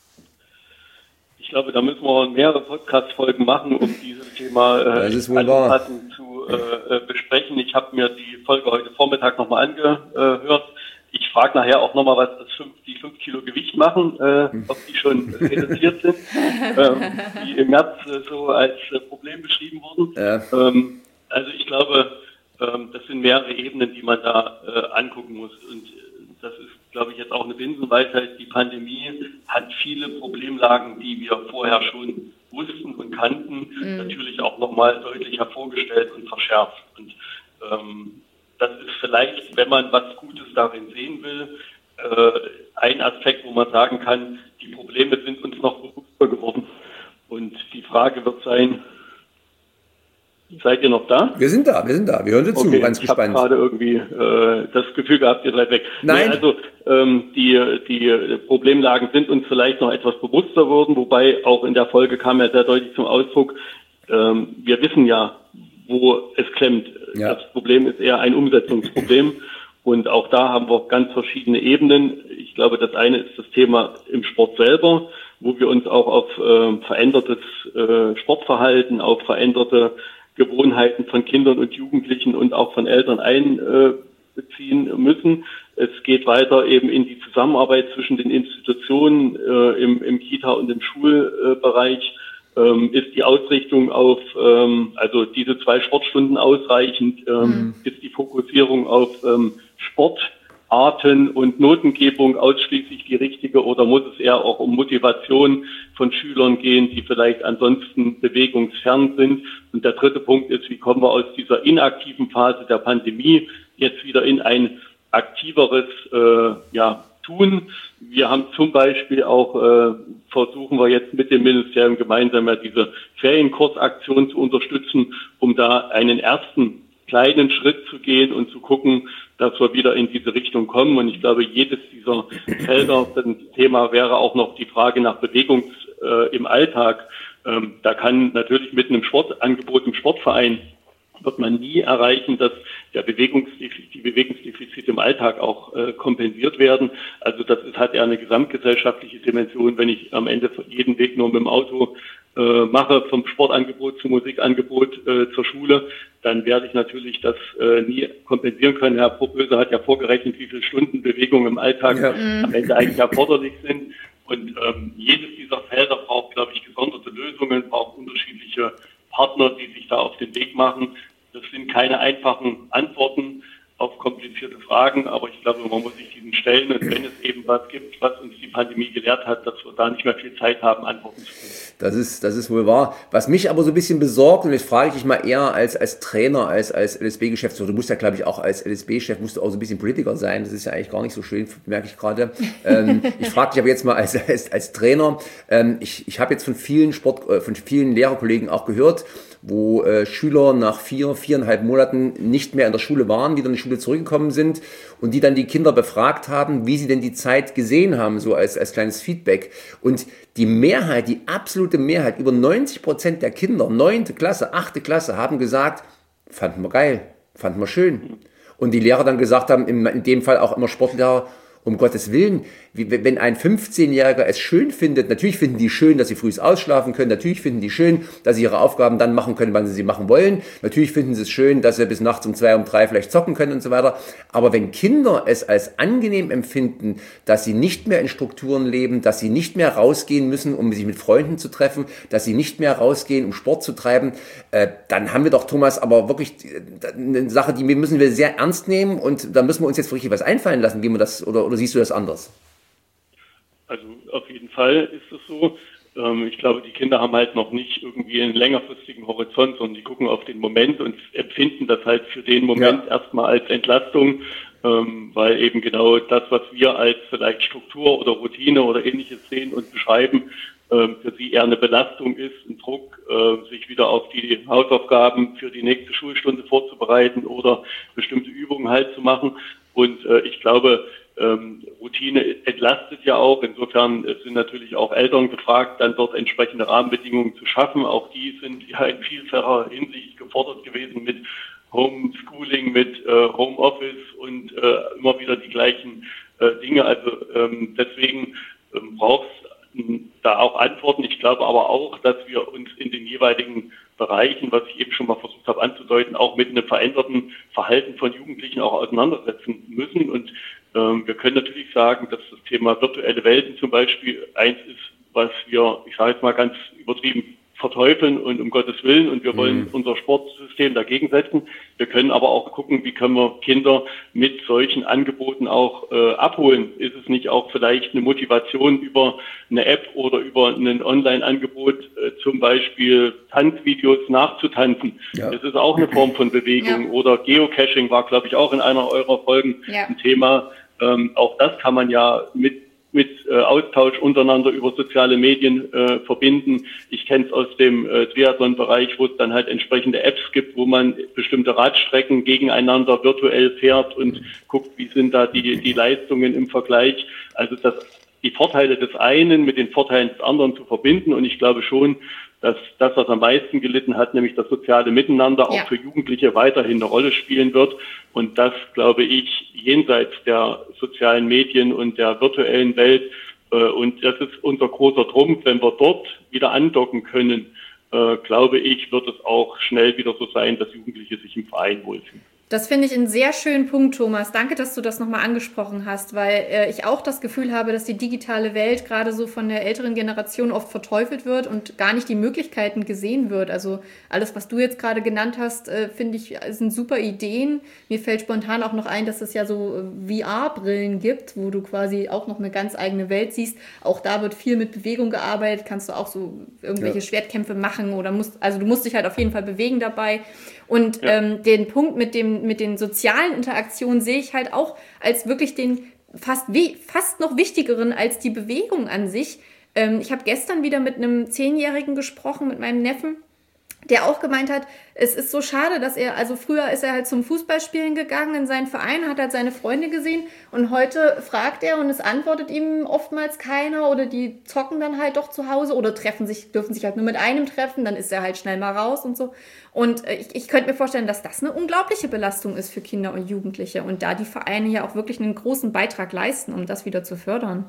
Speaker 3: Ich glaube, da müssen wir mehrere Podcast-Folgen machen, um dieses Thema äh, anpassend zu äh, besprechen. Ich habe mir die Folge heute Vormittag nochmal angehört. Ich frage nachher auch nochmal, was das fünf, die fünf Kilo Gewicht machen, äh, ob die schon reduziert sind, ähm, die im März äh, so als äh, Problem beschrieben wurden. Ja. Ähm, also ich glaube, ähm, das sind mehrere Ebenen, die man da äh, angucken muss. Und das ist, glaube ich, jetzt auch eine Binsenweisheit. Die Pandemie hat viele Problemlagen, die wir vorher schon wussten und kannten, mhm. natürlich auch nochmal deutlich hervorgestellt und verschärft. Und ähm, das ist vielleicht, wenn man was Gutes darin sehen will, äh, ein Aspekt, wo man sagen kann, die Probleme sind uns noch bewusster geworden. Und die Frage wird sein, seid ihr noch da?
Speaker 1: Wir sind da, wir sind da. Wir hören dir zu,
Speaker 3: okay,
Speaker 1: ganz
Speaker 3: ich
Speaker 1: gespannt.
Speaker 3: Ich habe gerade irgendwie äh, das Gefühl gehabt, ihr seid weg.
Speaker 1: Nein.
Speaker 3: Nee, also ähm, die, die Problemlagen sind uns vielleicht noch etwas bewusster geworden, wobei auch in der Folge kam ja sehr deutlich zum Ausdruck, ähm, wir wissen ja, wo es klemmt. Ja. Das Problem ist eher ein Umsetzungsproblem. Und auch da haben wir ganz verschiedene Ebenen. Ich glaube, das eine ist das Thema im Sport selber, wo wir uns auch auf äh, verändertes äh, Sportverhalten, auf veränderte Gewohnheiten von Kindern und Jugendlichen und auch von Eltern einbeziehen müssen. Es geht weiter eben in die Zusammenarbeit zwischen den Institutionen äh, im, im Kita- und im Schulbereich. Ähm, ist die Ausrichtung auf, ähm, also diese zwei Sportstunden ausreichend? Ähm, mhm. Ist die Fokussierung auf ähm, Sportarten und Notengebung ausschließlich die richtige, oder muss es eher auch um Motivation von Schülern gehen, die vielleicht ansonsten bewegungsfern sind? Und der dritte Punkt ist, wie kommen wir aus dieser inaktiven Phase der Pandemie jetzt wieder in ein aktiveres äh, ja, Tun? Wir haben zum Beispiel auch, äh, versuchen wir jetzt mit dem Ministerium gemeinsam ja diese Ferienkursaktion zu unterstützen, um da einen ersten kleinen Schritt zu gehen und zu gucken, dass wir wieder in diese Richtung kommen. Und ich glaube, jedes dieser Felder, ein Thema wäre auch noch die Frage nach Bewegung äh, im Alltag. Ähm, da kann natürlich mit einem Sportangebot im Sportverein wird man nie erreichen, dass der Bewegungsdefizit, die Bewegungsdefizite im Alltag auch äh, kompensiert werden. Also das ist, hat eher eine gesamtgesellschaftliche Dimension. Wenn ich am Ende jeden Weg nur mit dem Auto äh, mache, vom Sportangebot zum Musikangebot äh, zur Schule, dann werde ich natürlich das äh, nie kompensieren können. Herr Proböse hat ja vorgerechnet, wie viele Stunden Bewegung im Alltag ja. am Ende eigentlich erforderlich sind. Und ähm, jedes dieser Felder braucht, glaube ich, gesonderte Lösungen, braucht unterschiedliche Partner, die sich da auf den Weg machen. Das sind keine einfachen Antworten auf komplizierte Fragen, aber ich glaube, man muss sich diesen stellen, und wenn es eben was gibt, was uns die Pandemie gelehrt hat, dass wir da nicht mehr viel Zeit haben, Antworten zu finden.
Speaker 1: Das ist, das ist wohl wahr. Was mich aber so ein bisschen besorgt, und jetzt frage ich dich mal eher als, als Trainer, als, als L S B-Geschäftsführer, du musst ja, glaube ich, auch als L S B-Chef musst du auch so ein bisschen Politiker sein, das ist ja eigentlich gar nicht so schön, merke ich gerade. ähm, ich frage dich aber jetzt mal als, als, als Trainer, ähm, ich, ich habe jetzt von vielen Sport, äh, von vielen Lehrerkollegen auch gehört, wo äh, Schüler nach vier, viereinhalb Monaten nicht mehr in der Schule waren, wieder in die Schule zurückgekommen sind und die dann die Kinder befragt haben, wie sie denn die Zeit gesehen haben, so als, als kleines Feedback. Und die Mehrheit, die absolute Mehrheit, über neunzig Prozent der Kinder, neunte Klasse, achte Klasse, haben gesagt, fanden wir geil, fanden wir schön. Und die Lehrer dann gesagt haben, in, in dem Fall auch immer Sportlehrer, um Gottes Willen, wie, wenn ein fünfzehnjähriger es schön findet, natürlich finden die schön, dass sie früh ausschlafen können, natürlich finden die schön, dass sie ihre Aufgaben dann machen können, wann sie sie machen wollen, natürlich finden sie es schön, dass sie bis nachts um zwei, um drei vielleicht zocken können und so weiter, aber wenn Kinder es als angenehm empfinden, dass sie nicht mehr in Strukturen leben, dass sie nicht mehr rausgehen müssen, um sich mit Freunden zu treffen, dass sie nicht mehr rausgehen, um Sport zu treiben, äh, dann haben wir doch, Thomas, aber wirklich eine Sache, die müssen wir sehr ernst nehmen, und da müssen wir uns jetzt wirklich was einfallen lassen, wie man das, oder, oder siehst du das anders?
Speaker 3: Also auf jeden Fall ist es so. Ähm, ich glaube, die Kinder haben halt noch nicht irgendwie einen längerfristigen Horizont, sondern die gucken auf den Moment und empfinden das halt für den Moment ja. erstmal als Entlastung, ähm, weil eben genau das, was wir als vielleicht Struktur oder Routine oder Ähnliches sehen und beschreiben, ähm, für sie eher eine Belastung ist, ein Druck, äh, sich wieder auf die Hausaufgaben für die nächste Schulstunde vorzubereiten oder bestimmte Übungen halt zu machen. Und äh, ich glaube, Ähm, Routine entlastet ja auch. Insofern sind natürlich auch Eltern gefragt, dann dort entsprechende Rahmenbedingungen zu schaffen. Auch die sind ja in vielfacher Hinsicht gefordert gewesen mit Homeschooling, mit äh, Homeoffice und äh, immer wieder die gleichen äh, Dinge. Also ähm, deswegen ähm, braucht es da auch Antworten. Ich glaube aber auch, dass wir uns in den jeweiligen Bereichen, was ich eben schon mal versucht habe anzudeuten, auch mit einem veränderten Verhalten von Jugendlichen auch auseinandersetzen müssen. Und ähm, wir können natürlich sagen, dass das Thema virtuelle Welten zum Beispiel eins ist, was wir, ich sage jetzt mal ganz übertrieben, verteufeln und um Gottes Willen, und wir wollen mhm. unser Sportsystem dagegen setzen. Wir können aber auch gucken, wie können wir Kinder mit solchen Angeboten auch äh, abholen. Ist es nicht auch vielleicht eine Motivation über eine App oder über ein Online-Angebot, äh, zum Beispiel Tanzvideos nachzutanzen? Ja. Das ist auch eine Form von Bewegung. Ja. Oder Geocaching war, glaube ich, auch in einer eurer Folgen ja. ein Thema. Ähm, auch das kann man ja mit mit äh, Austausch untereinander über soziale Medien äh, verbinden. Ich kenne es aus dem äh, Triathlon-Bereich, wo es dann halt entsprechende Apps gibt, wo man bestimmte Radstrecken gegeneinander virtuell fährt und guckt, wie sind da die die Leistungen im Vergleich. Also das, die Vorteile des einen mit den Vorteilen des anderen zu verbinden. Und ich glaube schon, dass das, was am meisten gelitten hat, nämlich das soziale Miteinander, ja. auch für Jugendliche weiterhin eine Rolle spielen wird. Und das, glaube ich, jenseits der sozialen Medien und der virtuellen Welt. Äh, und das ist unser großer Trumpf. Wenn wir dort wieder andocken können, äh, glaube ich, wird es auch schnell wieder so sein, dass Jugendliche sich im Verein wohlfühlen.
Speaker 2: Das finde ich einen sehr schönen Punkt, Thomas. Danke, dass du das nochmal angesprochen hast, weil äh, ich auch das Gefühl habe, dass die digitale Welt gerade so von der älteren Generation oft verteufelt wird und gar nicht die Möglichkeiten gesehen wird. Also alles, was du jetzt gerade genannt hast, äh, finde ich, sind super Ideen. Mir fällt spontan auch noch ein, dass es ja so äh, V R-Brillen gibt, wo du quasi auch noch eine ganz eigene Welt siehst. Auch da wird viel mit Bewegung gearbeitet. Kannst du auch so irgendwelche ja. Schwertkämpfe machen oder musst, also du musst dich halt auf jeden Fall bewegen dabei. Und ja. ähm, den Punkt mit dem mit den sozialen Interaktionen sehe ich halt auch als wirklich den fast wie fast noch wichtigeren als die Bewegung an sich. Ähm, ich habe gestern wieder mit einem Zehnjährigen gesprochen, mit meinem Neffen, der auch gemeint hat, es ist so schade, dass er, also früher ist er halt zum Fußballspielen gegangen in seinen Verein, hat halt seine Freunde gesehen und heute fragt er und es antwortet ihm oftmals keiner oder die zocken dann halt doch zu Hause oder treffen sich, dürfen sich halt nur mit einem treffen, dann ist er halt schnell mal raus und so. Und ich, ich könnte mir vorstellen, dass das eine unglaubliche Belastung ist für Kinder und Jugendliche und da die Vereine ja auch wirklich einen großen Beitrag leisten, um das wieder zu fördern.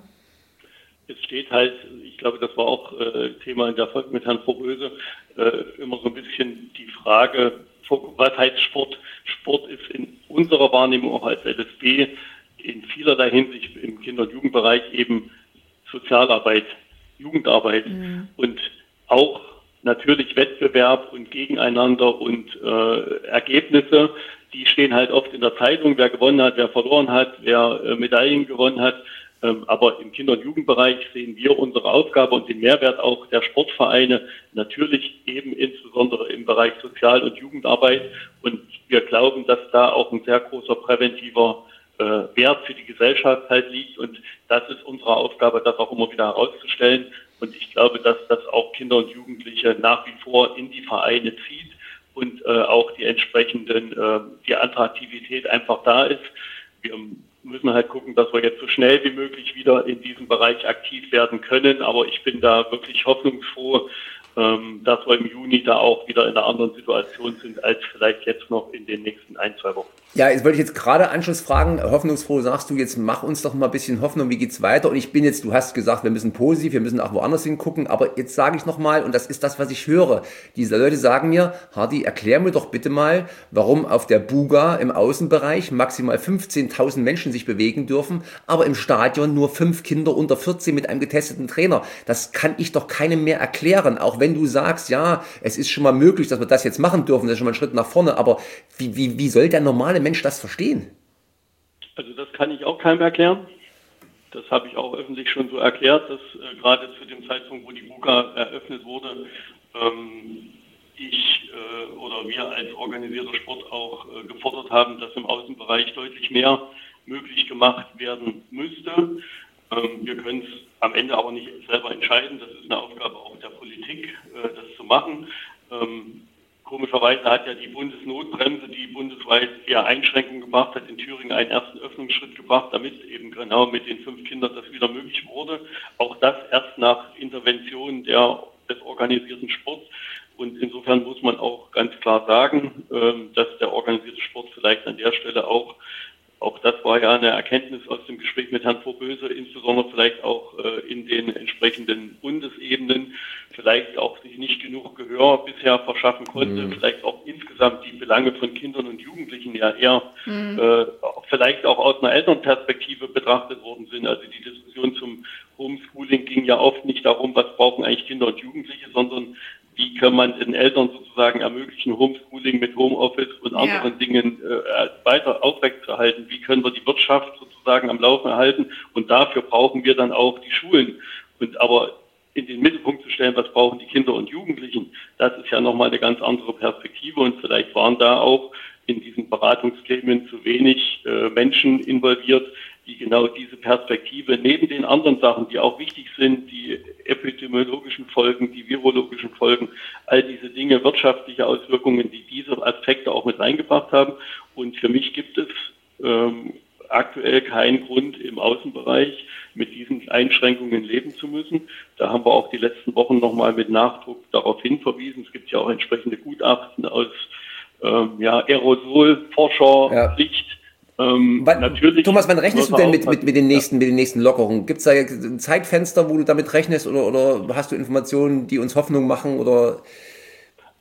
Speaker 3: Es steht halt, ich glaube, das war auch äh, Thema in der Folge mit Herrn Voröse, äh, immer so ein bisschen die Frage, was heißt Sport? Sport ist in unserer Wahrnehmung auch als L S B in vielerlei Hinsicht im Kinder- und Jugendbereich eben Sozialarbeit, Jugendarbeit mhm. und auch natürlich Wettbewerb und Gegeneinander und äh, Ergebnisse, die stehen halt oft in der Zeitung, wer gewonnen hat, wer verloren hat, wer äh, Medaillen gewonnen hat. Aber im Kinder- und Jugendbereich sehen wir unsere Aufgabe und den Mehrwert auch der Sportvereine natürlich eben insbesondere im Bereich Sozial- und Jugendarbeit. Und wir glauben, dass da auch ein sehr großer präventiver äh, Wert für die Gesellschaft halt liegt. Und das ist unsere Aufgabe, das auch immer wieder herauszustellen. Und ich glaube, dass das auch Kinder und Jugendliche nach wie vor in die Vereine zieht und äh, auch die entsprechenden, äh, die Attraktivität einfach da ist. Wir müssen halt gucken, dass wir jetzt so schnell wie möglich wieder in diesem Bereich aktiv werden können. Aber ich bin da wirklich hoffnungsfroh, ähm, dass wir im Juni da auch wieder in einer anderen Situation sind, als vielleicht jetzt noch in den nächsten ein, zwei Wochen.
Speaker 1: Ja, jetzt wollte ich jetzt gerade Anschluss fragen, hoffnungsfroh sagst du, jetzt mach uns doch mal ein bisschen Hoffnung, wie geht's weiter? Und ich bin jetzt, du hast gesagt, wir müssen positiv, wir müssen auch woanders hingucken, aber jetzt sage ich nochmal, und das ist das, was ich höre, diese Leute sagen mir, Hardy, erklär mir doch bitte mal, warum auf der Buga im Außenbereich maximal fünfzehntausend Menschen sich bewegen dürfen, aber im Stadion nur fünf Kinder unter vierzehn mit einem getesteten Trainer. Das kann ich doch keinem mehr erklären, auch wenn du sagst, ja, es ist schon mal möglich, dass wir das jetzt machen dürfen, das ist schon mal ein Schritt nach vorne, aber wie, wie, wie soll der normale Mensch das verstehen?
Speaker 3: Also das kann ich auch keinem erklären. Das habe ich auch öffentlich schon so erklärt, dass äh, gerade zu dem Zeitpunkt, wo die Buga eröffnet wurde, ähm, ich äh, oder wir als organisierter Sport auch äh, gefordert haben, dass im Außenbereich deutlich mehr möglich gemacht werden müsste. Ähm, wir können es am Ende aber nicht selber entscheiden. Das ist eine Aufgabe auch der Politik, äh, das zu machen. Ähm, Komischerweise hat ja die Bundesnotbremse, die bundesweit eher Einschränkungen gebracht hat, in Thüringen einen ersten Öffnungsschritt gebracht, damit eben genau mit den fünf Kindern das wieder möglich wurde. Auch das erst nach Intervention der, des organisierten Sports. Und insofern muss man auch ganz klar sagen, dass der organisierte Sport vielleicht an der Stelle auch, auch das war ja eine Erkenntnis aus dem Gespräch mit Herrn Vorböse, insbesondere vielleicht auch in den entsprechenden Bundesebenen, vielleicht auch sich nicht genug Gehör bisher verschaffen konnte, mhm. vielleicht auch insgesamt die Belange von Kindern und Jugendlichen ja eher mhm. äh, vielleicht auch aus einer Elternperspektive betrachtet worden sind. Also die Diskussion zum Homeschooling ging ja oft nicht darum, was brauchen eigentlich Kinder und Jugendliche, sondern wie kann man den Eltern sozusagen ermöglichen, Homeschooling mit Homeoffice und ja. anderen Dingen äh, weiter aufrechtzuerhalten? Wie können wir die Wirtschaft sozusagen am Laufen erhalten? Und dafür brauchen wir dann auch die Schulen. Und aber in den Mittelpunkt zu stellen, was brauchen die Kinder und Jugendlichen, das ist ja nochmal eine ganz andere Perspektive. Und vielleicht waren da auch in diesen Beratungsgremien zu wenig äh, Menschen involviert, die genau diese Perspektive neben den anderen Sachen, die auch wichtig sind, die epidemiologischen Folgen, die virologischen Folgen, all diese Dinge, wirtschaftliche Auswirkungen, die diese Aspekte auch mit reingebracht haben. Und für mich gibt es ähm, aktuell keinen Grund im Außenbereich mit diesen Einschränkungen leben zu müssen. Da haben wir auch die letzten Wochen nochmal mit Nachdruck darauf hinverwiesen. Es gibt ja auch entsprechende Gutachten aus ähm, ja, Aerosolforschersicht. Ja. Ähm,
Speaker 1: wann, natürlich Thomas, wann rechnest du denn mit, mit, mit, den nächsten, ja. mit den nächsten Lockerungen? Gibt es da ein Zeitfenster, wo du damit rechnest oder, oder hast du Informationen, die uns Hoffnung machen? Oder?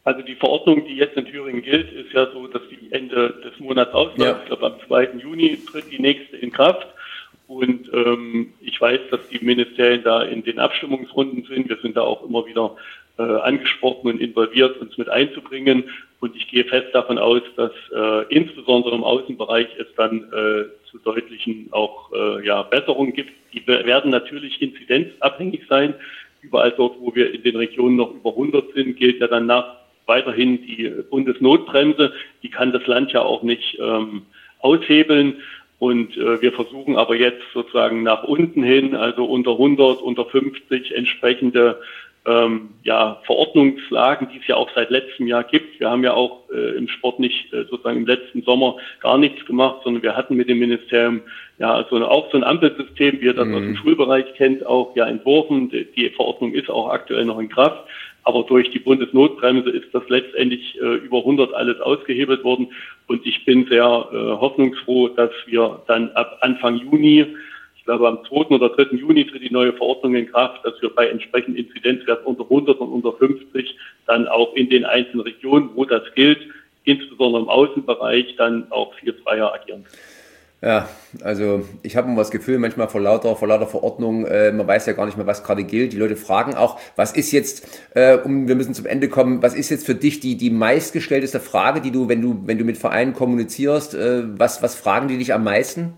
Speaker 3: Also die Verordnung, die jetzt in Thüringen gilt, ist ja so, dass die Ende des Monats ausläuft. Ja. Ich glaube, am zweiten Juni tritt die nächste in Kraft. Und ähm, ich weiß, dass die Ministerien da in den Abstimmungsrunden sind. Wir sind da auch immer wieder äh, angesprochen und involviert, uns mit einzubringen. Und ich gehe fest davon aus, dass äh, insbesondere im Außenbereich es dann äh, zu deutlichen auch äh, ja, Besserungen gibt. Die werden natürlich inzidenzabhängig sein. Überall dort, wo wir in den Regionen noch über hundert sind, gilt ja dann nach weiterhin die Bundesnotbremse. Die kann das Land ja auch nicht ähm, aushebeln. Und äh, wir versuchen aber jetzt sozusagen nach unten hin, also unter hundert, unter fünfzig entsprechende ähm, ja, Verordnungslagen, die es ja auch seit letztem Jahr gibt. Wir haben ja auch äh, im Sport nicht äh, sozusagen im letzten Sommer gar nichts gemacht, sondern wir hatten mit dem Ministerium ja so eine, auch so ein Ampelsystem, wie ihr das mhm. aus dem Schulbereich kennt, auch ja entworfen. Die, die Verordnung ist auch aktuell noch in Kraft. Aber durch die Bundesnotbremse ist das letztendlich äh, über hundert alles ausgehebelt worden. Und ich bin sehr äh, hoffnungsfroh, dass wir dann ab Anfang Juni, ich glaube am zweiten oder dritten Juni tritt die neue Verordnung in Kraft, dass wir bei entsprechenden Inzidenzwerten unter hundert und unter fünfzig dann auch in den einzelnen Regionen, wo das gilt, insbesondere im Außenbereich, dann auch viel freier agieren.
Speaker 1: Ja, also ich habe immer das Gefühl, manchmal vor lauter, vor lauter Verordnung, äh, man weiß ja gar nicht mehr, was gerade gilt. Die Leute fragen auch, was ist jetzt, äh, um, wir müssen zum Ende kommen, was ist jetzt für dich die die meistgestellteste Frage, die du, wenn du wenn du mit Vereinen kommunizierst, äh, was was fragen die dich am meisten?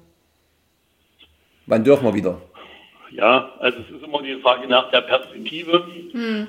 Speaker 1: Wann dürfen wir wieder?
Speaker 3: Ja, also es ist immer die Frage nach der Perspektive. Hm.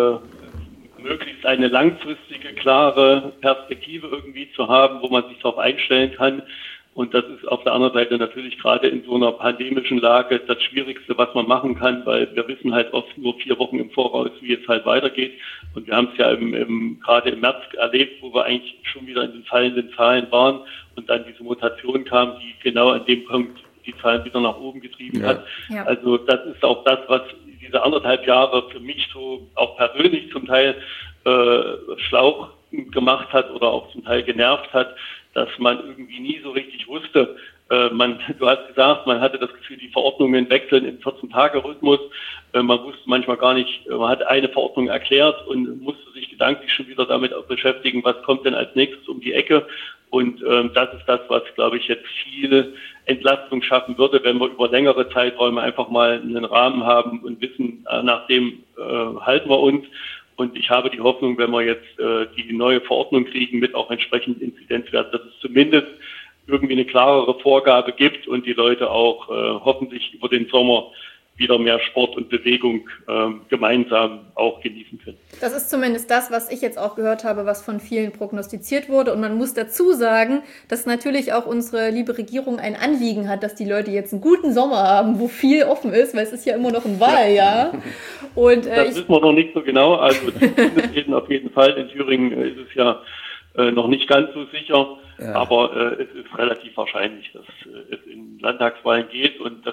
Speaker 3: Äh, möglichst eine langfristige, klare Perspektive irgendwie zu haben, wo man sich darauf einstellen kann. Und das ist auf der anderen Seite natürlich gerade in so einer pandemischen Lage das Schwierigste, was man machen kann, weil wir wissen halt oft nur vier Wochen im Voraus, wie es halt weitergeht. Und wir haben es ja im, im, gerade im März erlebt, wo wir eigentlich schon wieder in den fallenden Zahlen waren und dann diese Mutation kam, die genau an dem Punkt die Zahlen wieder nach oben getrieben ja. hat. Ja. Also das ist auch das, was diese anderthalb Jahre für mich so auch persönlich zum Teil äh, Schlauch gemacht hat oder auch zum Teil genervt hat, dass man irgendwie nie so richtig wusste. Äh, man, du hast gesagt, man hatte das Gefühl, die Verordnungen wechseln im vierzehn-Tage-Rhythmus. Äh, man wusste manchmal gar nicht, man hat eine Verordnung erklärt und musste sich gedanklich schon wieder damit auch beschäftigen, was kommt denn als nächstes um die Ecke. Und ähm, das ist das, was, glaube ich, jetzt viel Entlastung schaffen würde, wenn wir über längere Zeiträume einfach mal einen Rahmen haben und wissen, äh, nach dem äh, halten wir uns. Und ich habe die Hoffnung, wenn wir jetzt äh, die neue Verordnung kriegen mit auch entsprechenden Inzidenzwerten, dass es zumindest irgendwie eine klarere Vorgabe gibt und die Leute auch äh, hoffentlich über den Sommer wieder mehr Sport und Bewegung äh, gemeinsam auch genießen können.
Speaker 2: Das ist zumindest das, was ich jetzt auch gehört habe, was von vielen prognostiziert wurde. Und man muss dazu sagen, dass natürlich auch unsere liebe Regierung ein Anliegen hat, dass die Leute jetzt einen guten Sommer haben, wo viel offen ist, weil es ist ja immer noch ein Wahljahr. Ja. Und, äh,
Speaker 3: das wissen wir noch nicht so genau. Also eben auf jeden Fall. In Thüringen ist es ja äh, noch nicht ganz so sicher. Ja. Aber äh, es ist relativ wahrscheinlich, dass äh, es in Landtagswahlen geht. Und das,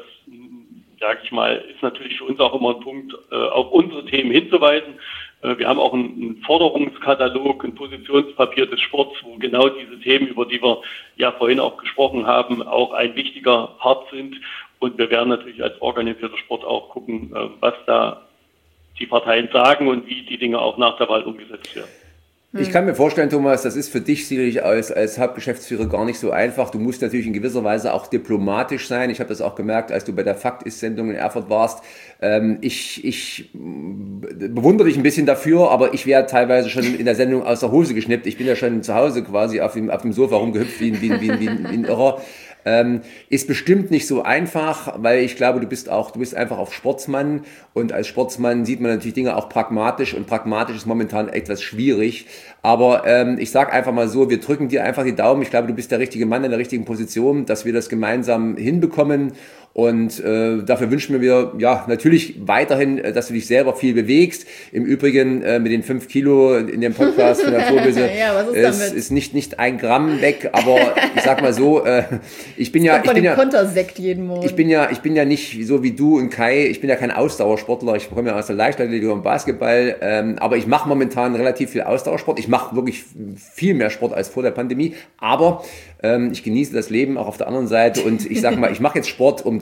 Speaker 3: sage ich mal, ist natürlich für uns auch immer ein Punkt, äh, auf unsere Themen hinzuweisen. Äh, wir haben auch einen, einen Forderungskatalog, ein Positionspapier des Sports, wo genau diese Themen, über die wir ja vorhin auch gesprochen haben, auch ein wichtiger Part sind. Und wir werden natürlich als organisierter Sport auch gucken, äh, was da die Parteien sagen und wie die Dinge auch nach der Wahl umgesetzt werden.
Speaker 1: Ich kann mir vorstellen, Thomas, das ist für dich sicherlich als, als Hauptgeschäftsführer gar nicht so einfach. Du musst natürlich in gewisser Weise auch diplomatisch sein. Ich habe das auch gemerkt, als du bei der Fakt-Ist-Sendung in Erfurt warst. Ähm, ich, ich bewundere dich ein bisschen dafür, aber ich wäre teilweise schon in der Sendung aus der Hose geschnippt. Ich bin ja schon zu Hause quasi auf dem, auf dem Sofa rumgehüpft wie ein, wie ein, wie ein, wie ein, wie ein Irrer. Ähm, ist bestimmt nicht so einfach, weil ich glaube, du bist auch, du bist einfach auch Sportsmann und als Sportsmann sieht man natürlich Dinge auch pragmatisch und pragmatisch ist momentan etwas schwierig. Aber ähm, ich sag einfach mal so, wir drücken dir einfach die Daumen. Ich glaube, du bist der richtige Mann in der richtigen Position, dass wir das gemeinsam hinbekommen. Und äh, dafür wünschen wir ja natürlich weiterhin, dass du dich selber viel bewegst. Im Übrigen äh, mit den fünf Kilo in dem Podcast von der Vorböse
Speaker 2: ja, was ist,
Speaker 1: ist,
Speaker 2: damit?
Speaker 1: ist nicht nicht ein Gramm weg. Aber ich sag mal so, äh, ich bin ja, ich bin ja,
Speaker 2: Kontersekt jeden Morgen.
Speaker 1: ich bin ja, ich bin ja nicht so wie du und Kai. Ich bin ja kein Ausdauersportler. Ich komme ja aus der Leichtathletik und Basketball. Ähm, aber ich mache momentan relativ viel Ausdauersport. Ich mache wirklich viel mehr Sport als vor der Pandemie. Aber ähm, ich genieße das Leben auch auf der anderen Seite. Und ich sag mal, ich mache jetzt Sport, um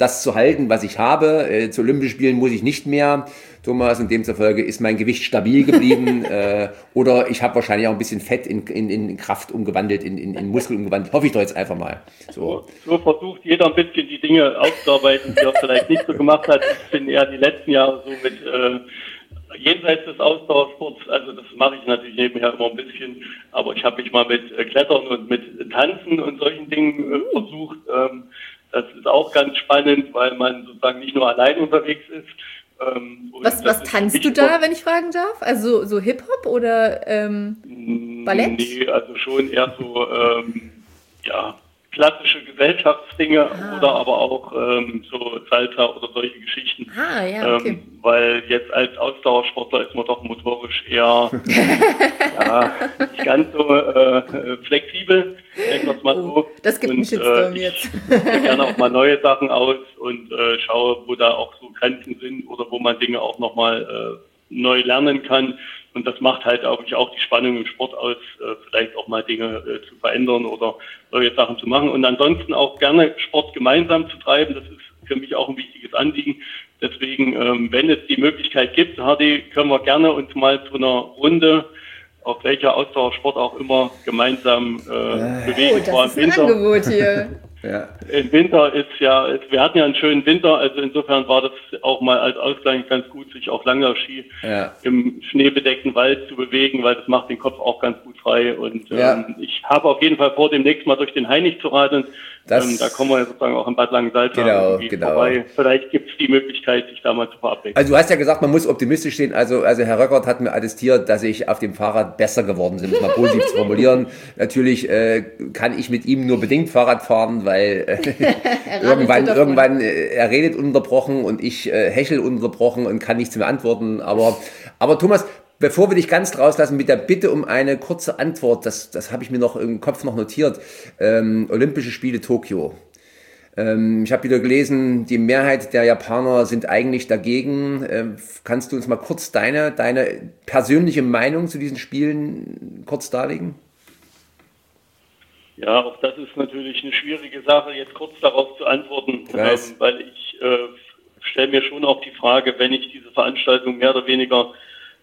Speaker 1: das zu halten, was ich habe. Äh, zu Olympischen Spielen muss ich nicht mehr, Thomas, und demzufolge ist mein Gewicht stabil geblieben. äh, oder ich habe wahrscheinlich auch ein bisschen Fett in, in, in Kraft umgewandelt, in, in, in Muskel umgewandelt. Hoffe ich doch jetzt einfach mal. So.
Speaker 3: So versucht jeder ein bisschen die Dinge aufzuarbeiten, die er vielleicht nicht so gemacht hat. Ich bin eher die letzten Jahre so mit äh, jenseits des Ausdauersports, also das mache ich natürlich nebenher immer ein bisschen, aber ich habe mich mal mit äh, Klettern und mit Tanzen und solchen Dingen äh, versucht. Ähm, das ist auch ganz spannend, weil man sozusagen nicht nur allein unterwegs ist. Ähm,
Speaker 2: was was tanzt du da, wenn ich fragen darf? Also so Hip-Hop oder ähm, Ballett?
Speaker 3: Nee, also schon eher so, ähm, ja, klassische Gesellschaftsdinge ah. oder aber auch ähm, so Salsa oder solche Geschichten.
Speaker 2: Ah, ja, okay.
Speaker 3: Ähm, weil jetzt als Ausdauersportler ist man doch motorisch eher ja, nicht ganz so äh, flexibel, nennen wir es mal so.
Speaker 2: Oh, das gibt einen Shitstorm
Speaker 3: äh,
Speaker 2: jetzt.
Speaker 3: Ich probiere gerne auch mal neue Sachen aus und äh, schaue, wo da auch so Grenzen sind oder wo man Dinge auch nochmal äh, neu lernen kann. Und das macht halt auch, auch die Spannung im Sport aus, äh, vielleicht auch mal Dinge äh, zu verändern oder neue Sachen zu machen. Und ansonsten auch gerne Sport gemeinsam zu treiben. Das ist für mich auch ein wichtiges Anliegen. Deswegen, ähm, wenn es die Möglichkeit gibt, Hardy, können wir gerne uns mal zu einer Runde, auf welcher Ausdauersport auch immer, gemeinsam äh, bewegen.
Speaker 2: Oh, das ist ein Angebot hier.
Speaker 1: Ja.
Speaker 3: Im Winter ist ja, wir hatten ja einen schönen Winter, also insofern war das auch mal als Ausgleich ganz gut, sich auf Langlaufski ja. im schneebedeckten Wald zu bewegen, weil das macht den Kopf auch ganz gut frei. Und ja. ähm, ich habe auf jeden Fall vor, demnächst mal durch den Hainich zu radeln. Ähm, da kommen wir ja sozusagen auch in Bad Langensalza
Speaker 1: genau, genau.
Speaker 3: vorbei. Vielleicht gibt es die Möglichkeit, sich da mal zu verabreden.
Speaker 1: Also du hast ja gesagt, man muss optimistisch sehen. Also, also Herr Röckert hat mir attestiert, dass ich auf dem Fahrrad besser geworden bin, um es mal positiv zu formulieren. Natürlich äh, kann ich mit ihm nur bedingt Fahrrad fahren, weil äh, irgendwann, irgendwann äh, er redet unterbrochen und ich äh, hechel unterbrochen und kann nichts mehr antworten. Aber, aber Thomas, bevor wir dich ganz rauslassen, mit der Bitte um eine kurze Antwort, das, das habe ich mir noch im Kopf noch notiert. Ähm, Olympische Spiele Tokio. Ähm, ich habe wieder gelesen, die Mehrheit der Japaner sind eigentlich dagegen. Ähm, kannst du uns mal kurz deine, deine persönliche Meinung zu diesen Spielen kurz darlegen?
Speaker 3: Ja, auch das ist natürlich eine schwierige Sache, jetzt kurz darauf zu antworten, ähm, weil ich äh, stelle mir schon auch die Frage, wenn ich diese Veranstaltung mehr oder weniger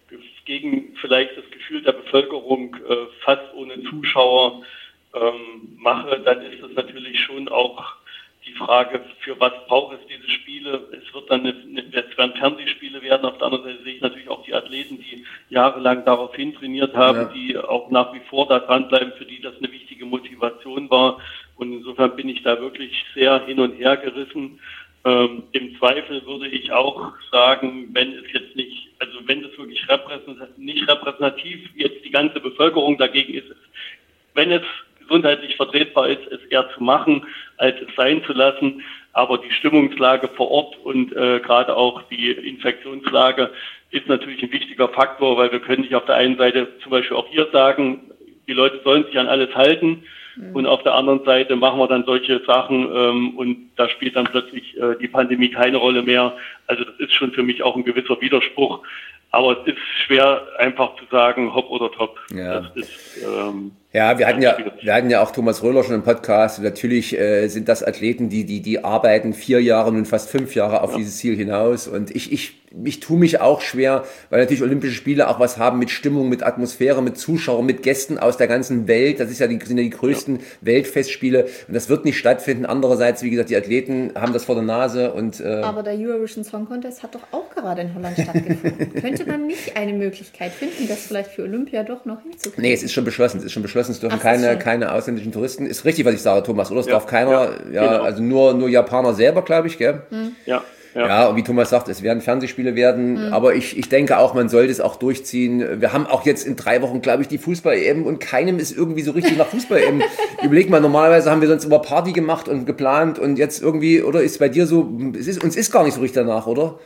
Speaker 3: gegen vielleicht das Gefühl der Bevölkerung äh, fast ohne Zuschauer ähm, mache, dann ist es natürlich schon auch die Frage, für was braucht es diese Spiele? Es wird dann eine, eine, es werden Fernsehspiele werden. Auf der anderen Seite sehe ich natürlich auch die Athleten, die jahrelang daraufhin trainiert haben, ja. die auch nach wie vor da dranbleiben, für die das eine wichtige Motivation war. Und insofern bin ich da wirklich sehr hin und her gerissen. Ähm, im Zweifel würde ich auch sagen, wenn es jetzt nicht, also wenn es wirklich repräsentativ, nicht repräsentativ jetzt die ganze Bevölkerung dagegen ist, wenn es gesundheitlich vertretbar ist, es eher zu machen, als es sein zu lassen. Aber die Stimmungslage vor Ort und äh, gerade auch die Infektionslage ist natürlich ein wichtiger Faktor, weil wir können nicht auf der einen Seite zum Beispiel auch hier sagen, die Leute sollen sich an alles halten. Und auf der anderen Seite machen wir dann solche Sachen ähm, und da spielt dann plötzlich äh, die Pandemie keine Rolle mehr. Also das ist schon für mich auch ein gewisser Widerspruch. Aber es ist schwer, einfach zu sagen, hopp oder top.
Speaker 1: Ja.
Speaker 3: Das ist, ähm,
Speaker 1: ja, wir hatten ja, wir hatten ja auch Thomas Röhler schon im Podcast. Und natürlich äh, sind das Athleten, die, die, die arbeiten vier Jahre und fast fünf Jahre auf ja. dieses Ziel hinaus. Und ich, ich, ich tue mich auch schwer, weil natürlich Olympische Spiele auch was haben mit Stimmung, mit Atmosphäre, mit Zuschauern, mit Gästen aus der ganzen Welt. Das ist ja die, sind ja die größten ja. Weltfestspiele. Und das wird nicht stattfinden. Andererseits, wie gesagt, die Athleten haben das vor der Nase. Und, äh
Speaker 2: aber der Eurovision Song Contest hat doch auch gerade in Holland stattgefunden. Könnte man nicht eine Möglichkeit finden, das vielleicht für Olympia doch noch hinzukriegen?
Speaker 1: Nee, es ist schon beschlossen. Es ist schon beschlossen. Es dürfen Ach, keine, keine ausländischen Touristen. Ist richtig, was ich sage, Thomas, oder? Es ja, darf keiner, ja, ja genau. also nur, nur Japaner selber, glaube ich, gell?
Speaker 2: Hm.
Speaker 3: Ja.
Speaker 1: Ja. ja, und wie Thomas sagt, es werden Fernsehspiele werden, mhm. aber ich, ich denke auch, man sollte es auch durchziehen. Wir haben auch jetzt in drei Wochen, glaube ich, die Fußball-E M und keinem ist irgendwie so richtig nach Fußball-E M. Überleg mal, normalerweise haben wir sonst immer Party gemacht und geplant und jetzt irgendwie, oder ist bei dir so, es ist, uns ist gar nicht so richtig danach, oder?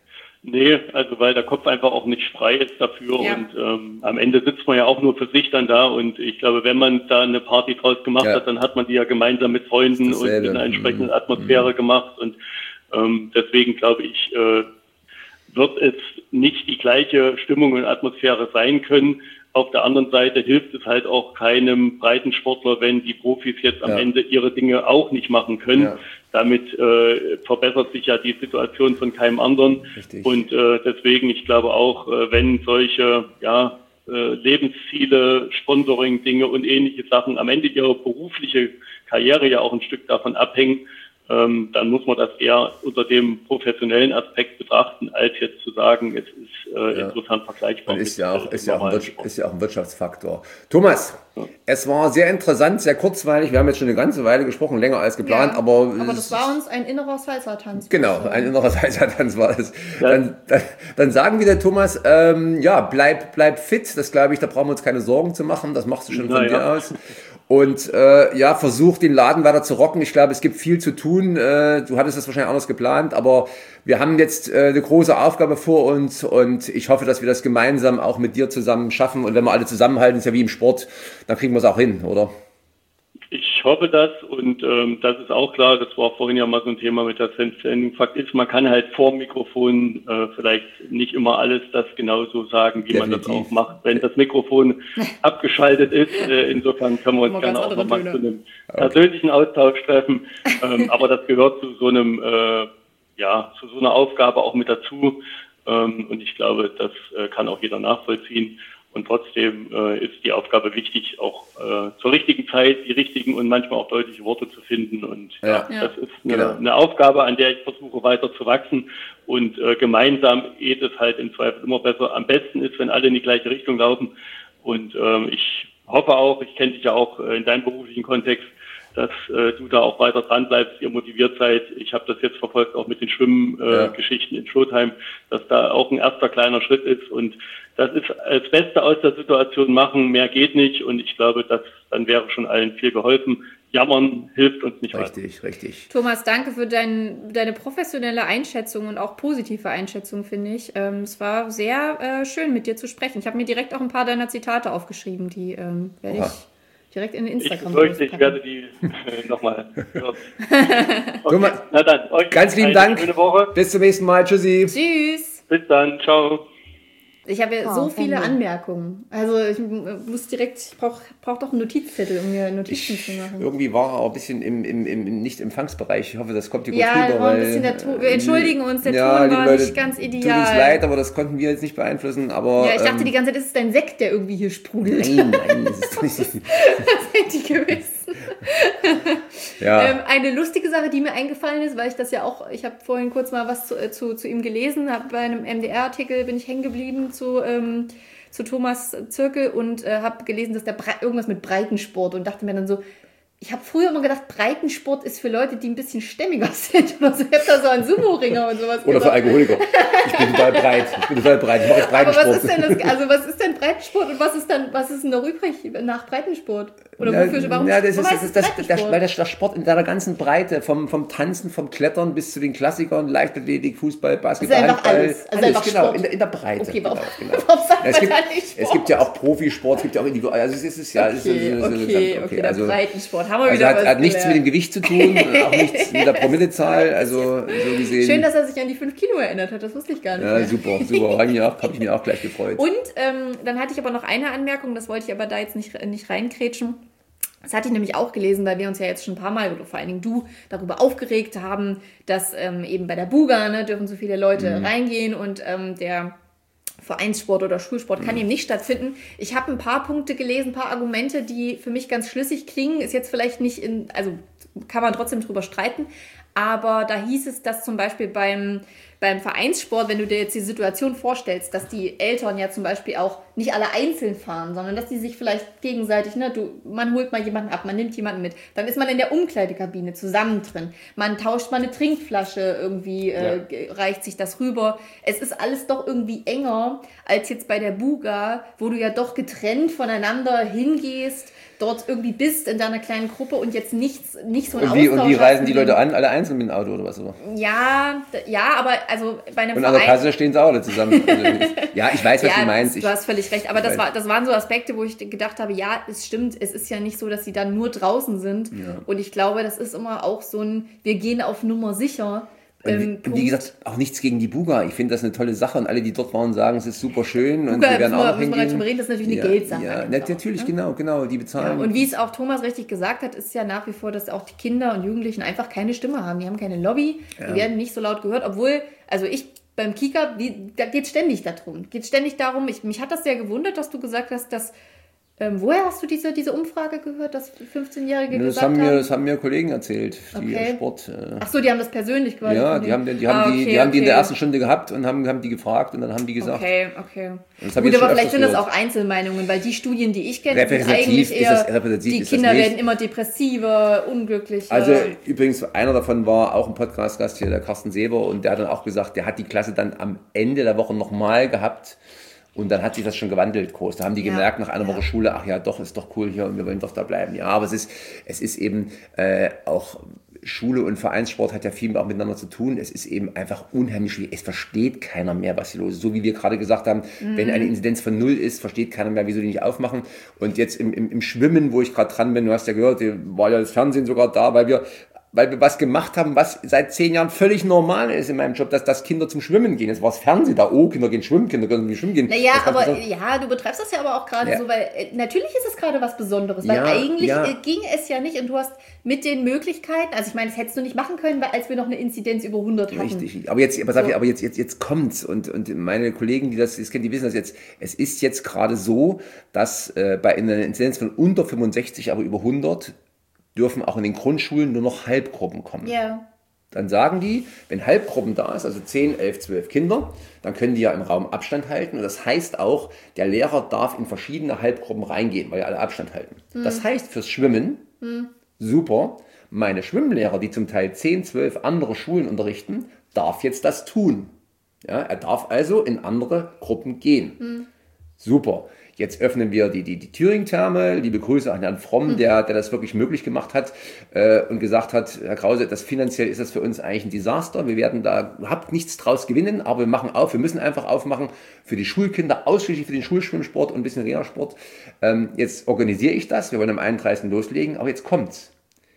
Speaker 3: Nee, also weil der Kopf einfach auch nicht frei ist dafür ja. und ähm, am Ende sitzt man ja auch nur für sich dann da und ich glaube, wenn man da eine Party draus gemacht ja. hat, dann hat man die ja gemeinsam mit Freunden und in einer entsprechenden mhm. Atmosphäre mhm. gemacht und ähm, deswegen glaube ich, äh, wird es nicht die gleiche Stimmung und Atmosphäre sein können. Auf der anderen Seite hilft es halt auch keinem Breitensportler, wenn die Profis jetzt am ja. Ende ihre Dinge auch nicht machen können. Ja. damit äh, verbessert sich ja die Situation von keinem anderen.
Speaker 1: Richtig.
Speaker 3: Und äh, deswegen, ich glaube auch, äh, wenn solche ja, äh, Lebensziele, Sponsoring-Dinge und ähnliche Sachen am Ende ihre berufliche Karriere ja auch ein Stück davon abhängen, ähm, dann muss man das eher unter dem professionellen Aspekt betrachten, als jetzt zu sagen, es ist äh,
Speaker 1: Ja.
Speaker 3: insofern vergleichbar.
Speaker 1: Und ist ja, auch, ist, ja auch ein
Speaker 3: normalen
Speaker 1: Wirtschaft,
Speaker 3: Sport.
Speaker 1: ist ja auch ein Wirtschaftsfaktor. Thomas, ja. Es war sehr interessant, sehr kurzweilig. Wir haben jetzt schon eine ganze Weile gesprochen, länger als geplant,
Speaker 2: Ja,
Speaker 1: aber...
Speaker 2: aber das war uns ein innerer Salsa-Tanz.
Speaker 1: Genau, ein innerer Salsa-Tanz war das. Ja. Dann, dann, dann sagen wir der Thomas, ähm, ja, bleib, bleib fit. Das glaube ich, da brauchen wir uns keine Sorgen zu machen. Das machst du schon von Na, dir ja. aus. Und äh, ja, versuch den Laden weiter zu rocken. Ich glaube, es gibt viel zu tun. Äh, du hattest das wahrscheinlich anders geplant, aber wir haben jetzt äh, eine große Aufgabe vor uns und ich hoffe, dass wir das gemeinsam auch mit dir zusammen schaffen. Und wenn wir alle zusammenhalten, ist ja wie im Sport, dann kriegen wir es auch hin, oder?
Speaker 3: Ich hoffe das und ähm, das ist auch klar, das war vorhin ja mal so ein Thema mit der Sendung. Fakt ist, man kann halt vor dem Mikrofon äh, vielleicht nicht immer alles das genauso sagen, wie Definitiv. man das auch macht, wenn das Mikrofon abgeschaltet ist. Äh, insofern können wir uns gerne auch nochmal zu einem okay. persönlichen Austausch treffen. Ähm, aber das gehört zu so einem, äh, ja, zu so einer Aufgabe auch mit dazu. Ähm, und ich glaube, das äh, kann auch jeder nachvollziehen. Und trotzdem äh, ist die Aufgabe wichtig, auch äh, zur richtigen Zeit die richtigen und manchmal auch deutliche Worte zu finden. Und ja, ja. das ist eine, genau. eine Aufgabe, an der ich versuche weiter zu wachsen. Und äh, gemeinsam geht es halt im Zweifel immer besser. Am besten ist, wenn alle in die gleiche Richtung laufen. Und ähm, ich hoffe auch, ich kenne dich ja auch äh, in deinem beruflichen Kontext, dass äh, du da auch weiter dran bleibst, ihr motiviert seid. Ich habe das jetzt verfolgt, auch mit den Schwimmgeschichten äh, ja. in Showtime, dass da auch ein erster kleiner Schritt ist. Und das ist das Beste aus der Situation machen, mehr geht nicht. Und ich glaube, dass dann wäre schon allen viel geholfen. Jammern hilft uns nicht weiter.
Speaker 1: Richtig, richtig.
Speaker 2: Thomas, danke für dein, deine professionelle Einschätzung und auch positive Einschätzung, finde ich. Ähm, es war sehr äh, schön, mit dir zu sprechen. Ich habe mir direkt auch ein paar deiner Zitate aufgeschrieben, die ähm, werde ich direkt in den Instagram.
Speaker 3: Ich befürchte, ich werde die äh, nochmal hören. Okay.
Speaker 1: Thomas,
Speaker 3: na dann, euch
Speaker 1: ganz lieben Dank.
Speaker 3: Schöne Woche.
Speaker 1: Bis zum nächsten Mal. Tschüssi.
Speaker 2: Tschüss.
Speaker 3: Bis dann. Ciao.
Speaker 2: Ich habe ja oh, so viele Ende. Anmerkungen. Also ich muss direkt, ich brauche brauch doch einen Notizzettel, um mir Notizen
Speaker 1: ich,
Speaker 2: zu machen.
Speaker 1: Irgendwie war er auch ein bisschen im, im, im Nicht-Empfangsbereich. Ich hoffe, das kommt hier gut
Speaker 2: ja,
Speaker 1: rüber.
Speaker 2: War ein bisschen der Ton, wir entschuldigen uns, der
Speaker 1: ja,
Speaker 2: Ton war
Speaker 1: Leute,
Speaker 2: nicht ganz ideal.
Speaker 1: Tut uns leid, aber das konnten wir jetzt nicht beeinflussen. Aber,
Speaker 2: ja, ich dachte
Speaker 1: ähm,
Speaker 2: die ganze Zeit, ist es dein Sekt, der irgendwie hier sprudelt.
Speaker 1: Nein, nein, das ist nicht.
Speaker 2: Das hätte ich gewissen. ja. ähm, eine lustige Sache, die mir eingefallen ist, weil ich das ja auch, ich habe vorhin kurz mal was zu, äh, zu, zu ihm gelesen, habe bei einem M D R-Artikel bin ich hängen geblieben zu, ähm, zu Thomas Zirkel und äh, habe gelesen, dass der Bre- irgendwas mit Breitensport und dachte mir dann so, ich habe früher immer gedacht, Breitensport ist für Leute, die ein bisschen stämmiger sind oder so. Ich habe da so einen Sumo-Ringer und sowas
Speaker 1: Oder
Speaker 2: gedacht.
Speaker 1: für Alkoholiker. Ich bin total breit. Ich bin total breit. Ich mache jetzt Breitensport.
Speaker 2: Aber was ist denn das, also was ist denn Breitensport und was ist dann, was ist denn noch übrig nach Breitensport? Oder
Speaker 1: ja,
Speaker 2: wofür, warum
Speaker 1: ja, das ist, das ist das,
Speaker 2: das,
Speaker 1: das, weil der Sport in seiner ganzen Breite, vom, vom Tanzen, vom Klettern bis zu den Klassikern, Leichtathletik, Fußball, Basketball,
Speaker 2: also Handball.
Speaker 1: Alles,
Speaker 2: also
Speaker 1: alles genau, in der, in der Breite.
Speaker 2: Okay, warum,
Speaker 1: genau, genau.
Speaker 2: warum sagt
Speaker 1: ja, es,
Speaker 2: man
Speaker 1: gibt,
Speaker 2: da nicht Sport?
Speaker 1: Es gibt ja auch Profisport, es gibt ja auch Individual, also es ist ja...
Speaker 2: Okay,
Speaker 1: es ist, es ist,
Speaker 2: okay, okay, okay, der also, Breitensport, haben wir
Speaker 1: also
Speaker 2: wieder
Speaker 1: hat,
Speaker 2: was
Speaker 1: hat nichts
Speaker 2: gelernt.
Speaker 1: mit dem Gewicht zu tun, auch nichts mit der Promillezahl, also so gesehen...
Speaker 2: Schön, dass er sich an die fünf Kilo erinnert hat, das wusste ich gar nicht
Speaker 1: Ja,
Speaker 2: mehr.
Speaker 1: super, super, habe ich, hab ich mir auch gleich gefreut.
Speaker 2: Und ähm, dann hatte ich aber noch eine Anmerkung, das wollte ich aber da jetzt nicht, nicht reinkrätschen. Das hatte ich nämlich auch gelesen, weil wir uns ja jetzt schon ein paar Mal, oder vor allen Dingen du, darüber aufgeregt haben, dass ähm, eben bei der Buga ne, dürfen so viele Leute mhm. reingehen und ähm, der Vereinssport oder Schulsport kann mhm. eben nicht stattfinden. Ich habe ein paar Punkte gelesen, ein paar Argumente, die für mich ganz schlüssig klingen. Ist jetzt vielleicht nicht in, also kann man trotzdem drüber streiten, aber da hieß es, dass zum Beispiel beim Beim Vereinssport, wenn du dir jetzt die Situation vorstellst, dass die Eltern ja zum Beispiel auch nicht alle einzeln fahren, sondern dass die sich vielleicht gegenseitig, ne, du, man holt mal jemanden ab, man nimmt jemanden mit, dann ist man in der Umkleidekabine zusammen drin, man tauscht mal eine Trinkflasche, irgendwie äh, ja. reicht sich das rüber. Es ist alles doch irgendwie enger als jetzt bei der Buga, wo du ja doch getrennt voneinander hingehst, dort irgendwie bist in deiner kleinen Gruppe und jetzt nichts, nicht so ein
Speaker 1: und wie,
Speaker 2: Austausch
Speaker 1: Und wie reisen die
Speaker 2: hast,
Speaker 1: Leute an? Alle einzeln mit dem Auto oder was? Oder?
Speaker 2: Ja, ja, aber also bei einem
Speaker 1: und an der
Speaker 2: Verein...
Speaker 1: Kasse stehen sie auch alle zusammen. Also, ja, ich weiß, was
Speaker 2: ja,
Speaker 1: du meinst.
Speaker 2: Du hast völlig recht, aber das, war, das waren so Aspekte, wo ich gedacht habe, ja, es stimmt, es ist ja nicht so, dass sie dann nur draußen sind. Ja. Und ich glaube, das ist immer auch so ein, wir gehen auf Nummer sicher, Ähm,
Speaker 1: und wie gesagt, auch nichts gegen die Buga. Ich finde das eine tolle Sache und alle, die dort waren, sagen, es ist super schön.
Speaker 2: Buga,
Speaker 1: und wir werden auch noch
Speaker 2: hingehen. Müssen wir reden, das ist natürlich
Speaker 1: ja,
Speaker 2: eine Geldsache.
Speaker 1: Ja, natürlich, ne? genau, genau, die bezahlen.
Speaker 2: Ja, und wie es auch Thomas richtig gesagt hat, ist ja nach wie vor, dass auch die Kinder und Jugendlichen einfach keine Stimme haben. Die haben keine Lobby, ja. die werden nicht so laut gehört, obwohl, also ich beim Kika, wie, da geht es ständig darum. Geht ständig darum, ich, mich hat das sehr gewundert, dass du gesagt hast, dass Ähm, woher hast du diese, diese Umfrage gehört, dass fünfzehnjährige
Speaker 1: das
Speaker 2: gesagt
Speaker 1: haben? Mir,
Speaker 2: haben?
Speaker 1: Das haben mir Kollegen erzählt, die
Speaker 2: okay.
Speaker 1: Sport... Äh,
Speaker 2: Ach so, die haben das persönlich quasi.
Speaker 1: Ja, die haben, die, die, haben,
Speaker 2: ah, okay,
Speaker 1: die, die, haben
Speaker 2: okay.
Speaker 1: die in der ersten Stunde gehabt und haben, haben die gefragt und dann haben die gesagt...
Speaker 2: Okay, okay.
Speaker 1: Gut,
Speaker 2: aber vielleicht sind das auch Einzelmeinungen, weil die Studien, die ich kenne, sind eigentlich
Speaker 1: ist
Speaker 2: eher,
Speaker 1: das, repräsentativ
Speaker 2: die
Speaker 1: ist
Speaker 2: Kinder
Speaker 1: das nicht.
Speaker 2: werden immer depressiver, unglücklicher.
Speaker 1: Also übrigens, einer davon war auch ein Podcast-Gast hier, der Carsten Seber, und der hat dann auch gesagt, der hat die Klasse dann am Ende der Woche nochmal gehabt. Und dann hat sich das schon gewandelt groß. Da haben die ja, gemerkt, nach einer ja. Woche Schule, ach ja, doch, ist doch cool hier und wir wollen doch da bleiben. Ja, aber es ist, es ist eben äh, auch Schule und Vereinssport hat ja viel auch miteinander zu tun. Es ist eben einfach unheimlich schwierig. Es versteht keiner mehr, was hier los ist. So wie wir gerade gesagt haben, mhm. wenn eine Inzidenz von null ist, versteht keiner mehr, wieso die nicht aufmachen. Und jetzt im, im, im Schwimmen, wo ich gerade dran bin, du hast ja gehört, war ja das Fernsehen sogar da, weil wir weil wir was gemacht haben, was seit zehn Jahren völlig normal ist in meinem Job, dass, dass Kinder zum Schwimmen gehen. Jetzt war das Fernsehen da, oh, Kinder gehen schwimmen, Kinder können nicht schwimmen gehen.
Speaker 2: Naja, aber so. ja, du betreibst das ja aber auch gerade ja. so, weil äh, natürlich ist es gerade was Besonderes, weil ja, eigentlich ja. äh, ging es ja nicht und du hast mit den Möglichkeiten, also ich meine, das hättest du nicht machen können, weil als wir noch eine Inzidenz über hundert hatten.
Speaker 1: Richtig, aber jetzt, pass auf, so. aber jetzt, jetzt, jetzt kommt's und, und meine Kollegen, die das, das kennen, die wissen das jetzt, es ist jetzt gerade so, dass äh, bei einer Inzidenz von unter fünfundsechzig, aber über hundert, dürfen auch in den Grundschulen nur noch Halbgruppen kommen.
Speaker 2: Ja.
Speaker 1: Dann sagen die, wenn Halbgruppen da ist, also zehn, elf, zwölf Kinder, dann können die ja im Raum Abstand halten. Und das heißt auch, der Lehrer darf in verschiedene Halbgruppen reingehen, weil ja alle Abstand halten. Hm. Das heißt fürs Schwimmen, hm. super, meine Schwimmlehrer, die zum Teil zehn, zwölf andere Schulen unterrichten, darf jetzt das tun. Ja, er darf also in andere Gruppen gehen. Hm. Super. Jetzt öffnen wir die, die, die Thüringen-Therme. Liebe Grüße an Herrn Fromm, der, der das wirklich möglich gemacht hat äh, und gesagt hat, Herr Krause, das finanziell ist das für uns eigentlich ein Desaster. Wir werden da überhaupt nichts draus gewinnen, aber wir machen auf. Wir müssen einfach aufmachen für die Schulkinder, ausschließlich für den Schulschwimmsport und ein bisschen Reha-Sport. Ähm, jetzt organisiere ich das. Wir wollen am einunddreißigsten loslegen, aber jetzt kommt's.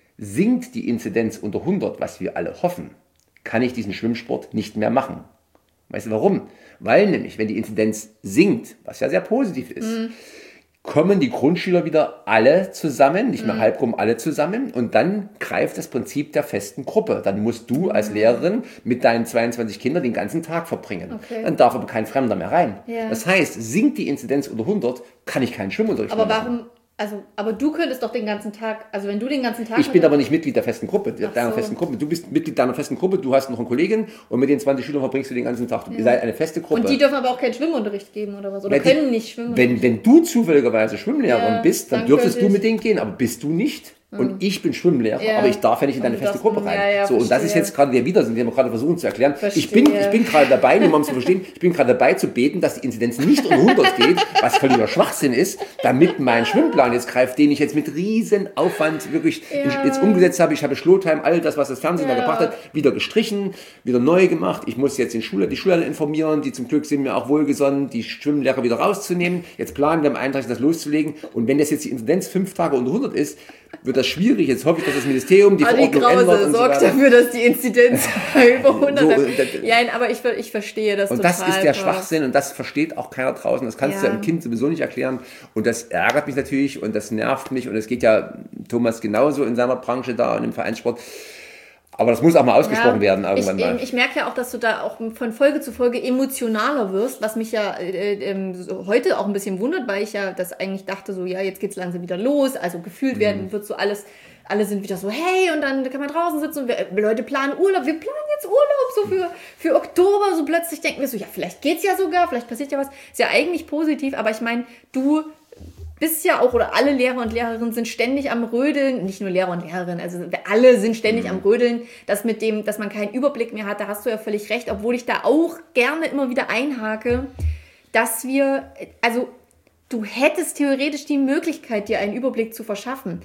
Speaker 1: Sinkt die Inzidenz unter hundert, was wir alle hoffen, kann ich diesen Schwimmsport nicht mehr machen. Weißt du warum? Weil nämlich, wenn die Inzidenz sinkt, was ja sehr positiv ist, mm. kommen die Grundschüler wieder alle zusammen, nicht mehr mm. halbrum alle zusammen, und dann greift das Prinzip der festen Gruppe. Dann musst du als Lehrerin mit deinen zweiundzwanzig Kindern den ganzen Tag verbringen. Okay. Dann darf aber kein Fremder mehr rein. Yeah. Das heißt, sinkt die Inzidenz unter hundert, kann ich keinen Schwimmunterricht
Speaker 2: aber
Speaker 1: mehr
Speaker 2: warum?
Speaker 1: machen.
Speaker 2: Also, aber du könntest doch den ganzen Tag, also wenn du den ganzen Tag...
Speaker 1: Ich bin aber nicht Mitglied der festen Gruppe, deiner
Speaker 2: so.
Speaker 1: festen Gruppe. Du bist Mitglied deiner festen Gruppe, du hast noch einen Kollegen und mit den zwanzig Schülern verbringst du den ganzen Tag. Ja. Ihr seid eine feste Gruppe.
Speaker 2: Und die dürfen aber auch keinen Schwimmunterricht geben oder was? Oder
Speaker 1: wenn
Speaker 2: können
Speaker 1: die,
Speaker 2: nicht schwimmen?
Speaker 1: Wenn, wenn du zufälligerweise Schwimmlehrerin ja, bist, dann, dann dürftest du mit denen gehen, aber bist du nicht. Und ich bin Schwimmlehrer, ja. aber ich darf ja nicht in deine feste Gruppe rein. Ja, ja, so, und das ist jetzt gerade der Widersinn, den wir gerade versuchen zu erklären. Ich bin, ich bin gerade dabei, nur mal um zu verstehen, ich bin gerade dabei zu beten, dass die Inzidenz nicht um hundert geht, was völliger Schwachsinn ist, damit mein Schwimmplan jetzt greift, den ich jetzt mit riesen Aufwand wirklich ja. jetzt umgesetzt habe. Ich habe Schlotheim, all das, was das Fernsehen ja. da gebracht hat, wieder gestrichen, wieder neu gemacht. Ich muss jetzt den Schüler, die Schüler informieren, die zum Glück sind mir auch wohlgesonnen, die Schwimmlehrer wieder rauszunehmen. Jetzt planen wir am einunddreißigsten das loszulegen. Und wenn das jetzt die Inzidenz fünf Tage unter hundert ist, wird das schwierig. Jetzt hoffe ich, dass das Ministerium die
Speaker 2: Adi
Speaker 1: Verordnung
Speaker 2: Krause
Speaker 1: ändert. Und
Speaker 2: sorgt
Speaker 1: so
Speaker 2: dafür, dass die Inzidenz über hundert so, Ja, aber ich, ich verstehe das
Speaker 1: und
Speaker 2: total.
Speaker 1: Und das ist der Schwachsinn und das versteht auch keiner draußen. Das kannst ja. du einem Kind sowieso nicht erklären. Und das ärgert mich natürlich und das nervt mich. Und es geht ja Thomas genauso in seiner Branche da und im Vereinssport. Aber das muss auch mal ausgesprochen ja, werden irgendwann
Speaker 2: ich,
Speaker 1: mal.
Speaker 2: Ich merke ja auch, dass du da auch von Folge zu Folge emotionaler wirst, was mich ja äh, äh, so heute auch ein bisschen wundert, weil ich ja das eigentlich dachte, so ja, jetzt geht's langsam wieder los, also gefühlt werden, mhm. wird so alles, alle sind wieder so, hey, und dann kann man draußen sitzen und wir, Leute planen Urlaub, wir planen jetzt Urlaub so für, für Oktober, so plötzlich denken wir so, ja, vielleicht geht's ja sogar, vielleicht passiert ja was, ist ja eigentlich positiv, aber ich meine, du bist ja auch, oder alle Lehrer und Lehrerinnen sind ständig am Rödeln, nicht nur Lehrer und Lehrerinnen, also alle sind ständig mhm. am Rödeln, dass mit dem, dass man keinen Überblick mehr hat, da hast du ja völlig recht, obwohl ich da auch gerne immer wieder einhake, dass wir, also du hättest theoretisch die Möglichkeit, dir einen Überblick zu verschaffen.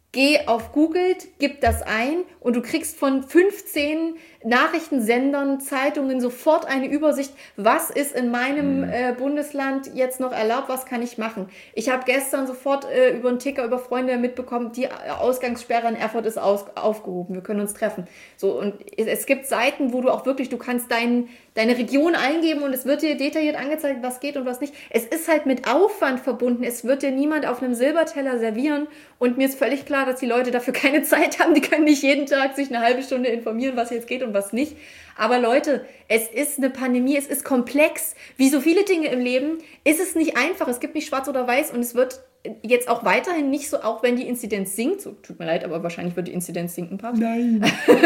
Speaker 2: Geh auf Google, gib das ein und du kriegst von fünfzehn Nachrichtensendern, Zeitungen sofort eine Übersicht, was ist in meinem mhm. äh, Bundesland jetzt noch erlaubt, was kann ich machen. Ich habe gestern sofort äh, über einen Ticker, über Freunde mitbekommen, die Ausgangssperre in Erfurt ist aus, aufgehoben, wir können uns treffen. So, und es, es gibt Seiten, wo du auch wirklich, du kannst dein, deine Region eingeben und es wird dir detailliert angezeigt, was geht und was nicht. Es ist halt mit Aufwand verbunden, es wird dir niemand auf einem Silberteller servieren und mir ist völlig klar, dass die Leute dafür keine Zeit haben, die können nicht jeden Tag sich eine halbe Stunde informieren, was jetzt geht und was nicht. Aber Leute, es ist eine Pandemie, es ist komplex. Wie so viele Dinge im Leben ist es nicht einfach. Es gibt nicht schwarz oder weiß und es wird jetzt auch weiterhin nicht so, auch wenn die Inzidenz sinkt, so, tut mir leid, aber wahrscheinlich wird die Inzidenz sinken, Papst.
Speaker 1: Nein.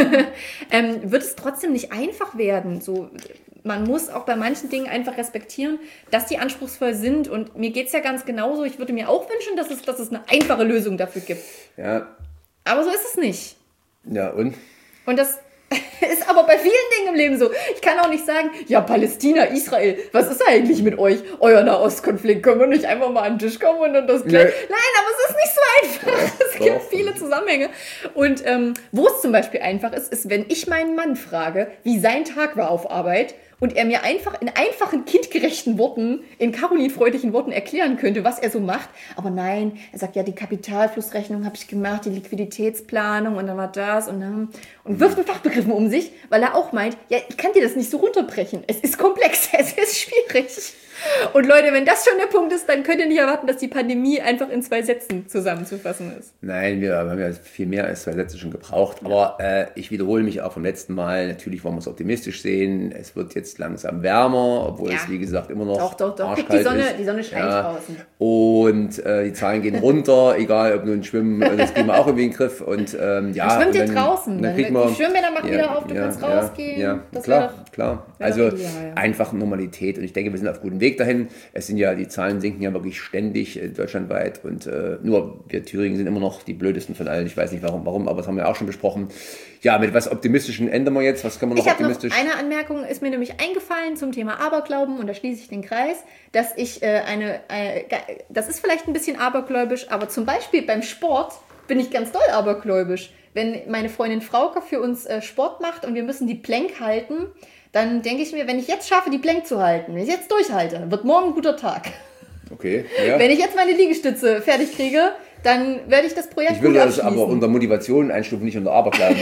Speaker 2: ähm, wird es trotzdem nicht einfach werden. So, man muss auch bei manchen Dingen einfach respektieren, dass die anspruchsvoll sind und mir geht es ja ganz genauso. Ich würde mir auch wünschen, dass es, dass es eine einfache Lösung dafür gibt.
Speaker 1: Ja.
Speaker 2: Aber so ist es nicht.
Speaker 1: Ja, und?
Speaker 2: Und das ist aber bei vielen Dingen im Leben so. Ich kann auch nicht sagen, ja, Palästina, Israel, was ist eigentlich mit euch? Euer Nahostkonflikt, können wir nicht einfach mal an den Tisch kommen und dann das klären? Nee. Nein, aber es ist nicht so einfach. Ja, es gibt doch viele Zusammenhänge. Und ähm, wo es zum Beispiel einfach ist, ist, wenn ich meinen Mann frage, wie sein Tag war auf Arbeit und er mir einfach in einfachen, kindgerechten Worten, in Caroline-freundlichen Worten erklären könnte, was er so macht. Aber nein, er sagt, ja, die Kapitalflussrechnung habe ich gemacht, die Liquiditätsplanung und dann war das und dann... Und wirft mit Fachbegriffen um sich, weil er auch meint, ja, ich kann dir das nicht so runterbrechen. Es ist komplex, es ist schwierig. Und Leute, wenn das schon der Punkt ist, dann könnt ihr nicht erwarten, dass die Pandemie einfach in zwei Sätzen zusammenzufassen ist.
Speaker 1: Nein, wir haben ja viel mehr als zwei Sätze schon gebraucht. Aber äh, ich wiederhole mich auch vom letzten Mal. Natürlich wollen wir es optimistisch sehen. Es wird jetzt langsam wärmer, obwohl ja. es, wie gesagt, immer noch
Speaker 2: doch, doch, doch.
Speaker 1: arschkalt
Speaker 2: die Sonne,
Speaker 1: ist.
Speaker 2: Die Sonne scheint ja. draußen.
Speaker 1: Und äh, die Zahlen gehen runter, egal ob nun Schwimmen, das kriegen wir auch irgendwie in den Griff. Und, ähm, ja,
Speaker 2: schwimmt ihr
Speaker 1: dann,
Speaker 2: draußen.
Speaker 1: Dann
Speaker 2: dann
Speaker 1: wir,
Speaker 2: die Schwimmbäder machen
Speaker 1: ja,
Speaker 2: wieder auf, du
Speaker 1: ja,
Speaker 2: kannst
Speaker 1: ja,
Speaker 2: rausgehen.
Speaker 1: Ja,
Speaker 2: das
Speaker 1: klar,
Speaker 2: doch,
Speaker 1: klar. Also
Speaker 2: ideal, ja.
Speaker 1: einfach Normalität. Und ich denke, wir sind auf gutem Weg dahin. Es sind ja, die Zahlen sinken ja wirklich ständig äh, deutschlandweit. Und äh, nur wir Thüringen sind immer noch die blödesten von allen. Ich weiß nicht warum, warum, aber das haben wir auch schon besprochen. Ja, mit was Optimistischen ändern wir jetzt? Was können wir noch
Speaker 2: ich
Speaker 1: optimistisch?
Speaker 2: Noch eine Anmerkung ist mir nämlich eingefallen zum Thema Aberglauben und da schließe ich den Kreis, dass ich äh, eine, äh, das ist vielleicht ein bisschen abergläubisch, aber zum Beispiel beim Sport bin ich ganz doll abergläubisch. Wenn meine Freundin Frauke für uns äh, Sport macht und wir müssen die Plank halten, dann denke ich mir, wenn ich jetzt schaffe, die Plank zu halten, wenn ich jetzt durchhalte, wird morgen ein guter Tag.
Speaker 1: Okay, ja.
Speaker 2: Wenn ich jetzt meine Liegestütze fertig kriege, dann werde ich das Projekt
Speaker 1: Ich würde das aber unter Motivation einstufen, nicht unter Aberglauben.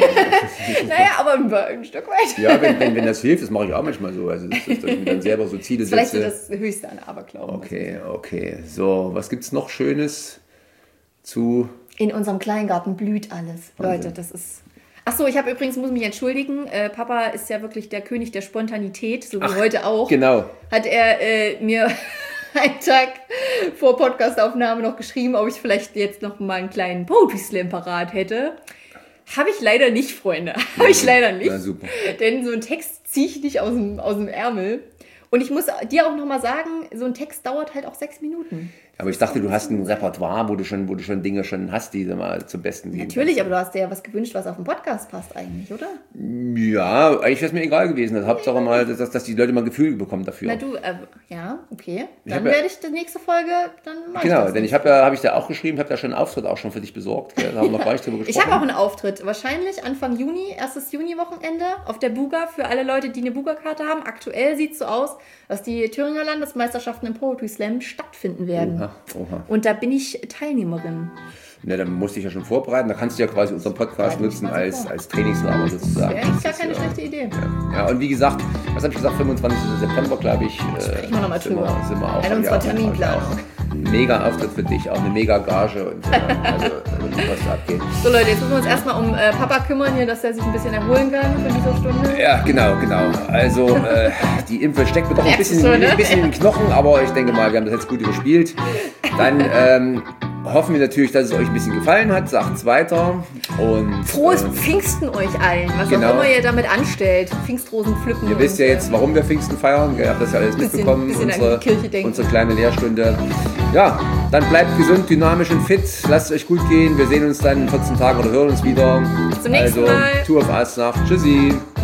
Speaker 2: Naja, aber ein, ein Stück weit.
Speaker 1: Ja, wenn, wenn, wenn das hilft, das mache ich auch manchmal so. Also, das, dass ich mir dann selber so Ziele setze.
Speaker 2: Vielleicht so das Höchste an Aberglauben.
Speaker 1: Okay, okay. So, was gibt es noch Schönes zu...
Speaker 2: In unserem Kleingarten blüht alles. Wahnsinn. Leute, das ist... Achso, ich habe übrigens, muss mich entschuldigen, äh, Papa ist ja wirklich der König der Spontanität, so wie Ach, heute auch.
Speaker 1: Genau.
Speaker 2: Hat er äh, mir... einen Tag vor Podcastaufnahme noch geschrieben, ob ich vielleicht jetzt noch mal einen kleinen Poetry Slam parat hätte. Habe ich leider nicht, Freunde. Habe ich leider nicht.
Speaker 1: Na, super.
Speaker 2: Denn so einen Text ziehe ich nicht aus dem, aus dem Ärmel. Und ich muss dir auch noch mal sagen, so ein Text dauert halt auch sechs Minuten.
Speaker 1: Aber ich dachte, du hast ein Repertoire, wo du schon, wo du schon Dinge schon hast, die du mal zum Besten geben
Speaker 2: Natürlich,
Speaker 1: kannst.
Speaker 2: aber du hast dir ja was gewünscht, was auf den Podcast passt eigentlich, oder?
Speaker 1: Ja, eigentlich wäre es mir egal gewesen. Das Hauptsache mal, dass, dass die Leute mal ein Gefühl bekommen dafür.
Speaker 2: Na du, äh, ja, okay. Dann werde ich die nächste Folge, dann mach
Speaker 1: Genau,
Speaker 2: ich das
Speaker 1: denn ich habe ja, habe ich da auch geschrieben, habe da schon einen Auftritt auch schon für dich besorgt. Gell? Da haben wir noch gar nicht drüber gesprochen.
Speaker 2: Ich habe auch einen Auftritt, wahrscheinlich Anfang Juni, erstes Juni-Wochenende auf der Buga für alle Leute, die eine Buga-Karte haben. Aktuell sieht es so aus, dass die Thüringer Landesmeisterschaften im Poetry Slam stattfinden werden.
Speaker 1: Oha, oha.
Speaker 2: Und da bin ich Teilnehmerin.
Speaker 1: Ne, dann musste ich ja schon vorbereiten. Da kannst du ja quasi unseren Podcast ja, nutzen als, als Trainingsraum sozusagen.
Speaker 2: Das wäre eigentlich gar keine ja, schlechte Idee.
Speaker 1: Ja. ja, und wie gesagt, was habe ich gesagt, fünfundzwanzigsten September, glaube ich.
Speaker 2: Sprechen wir nochmal drüber.
Speaker 1: Sind wir auch,
Speaker 2: Ein unserer Terminplanung.
Speaker 1: Mega Auftritt für dich, auch eine mega Gage und äh, also, was da abgeht.
Speaker 2: So Leute, jetzt müssen wir uns erstmal um äh, Papa kümmern hier, dass er sich ein bisschen erholen kann von dieser Stunde.
Speaker 1: Ja, genau, genau. Also äh, die Impfe steckt mir doch ein bisschen, schon, ne? ein bisschen in den Knochen, aber ich denke mal, wir haben das jetzt gut überspielt. Dann ähm, hoffen wir natürlich, dass es euch ein bisschen gefallen hat. Sagt es weiter. Und,
Speaker 2: Frohes
Speaker 1: ähm,
Speaker 2: Pfingsten euch allen, was
Speaker 1: genau.
Speaker 2: auch immer ihr damit anstellt. Pfingstrosen pflücken.
Speaker 1: Ihr wisst ja jetzt, warum wir Pfingsten feiern. Ihr habt das ja alles
Speaker 2: bisschen,
Speaker 1: mitbekommen.
Speaker 2: Bisschen
Speaker 1: unsere,
Speaker 2: an die Kirche denken.
Speaker 1: unsere kleine Lehrstunde. Ja, dann bleibt gesund, dynamisch und fit. Lasst es euch gut gehen. Wir sehen uns dann in vierzehn Tagen oder hören uns wieder.
Speaker 2: Bis zum nächsten
Speaker 1: also,
Speaker 2: Mal.
Speaker 1: Tour of Asnach. Tschüssi.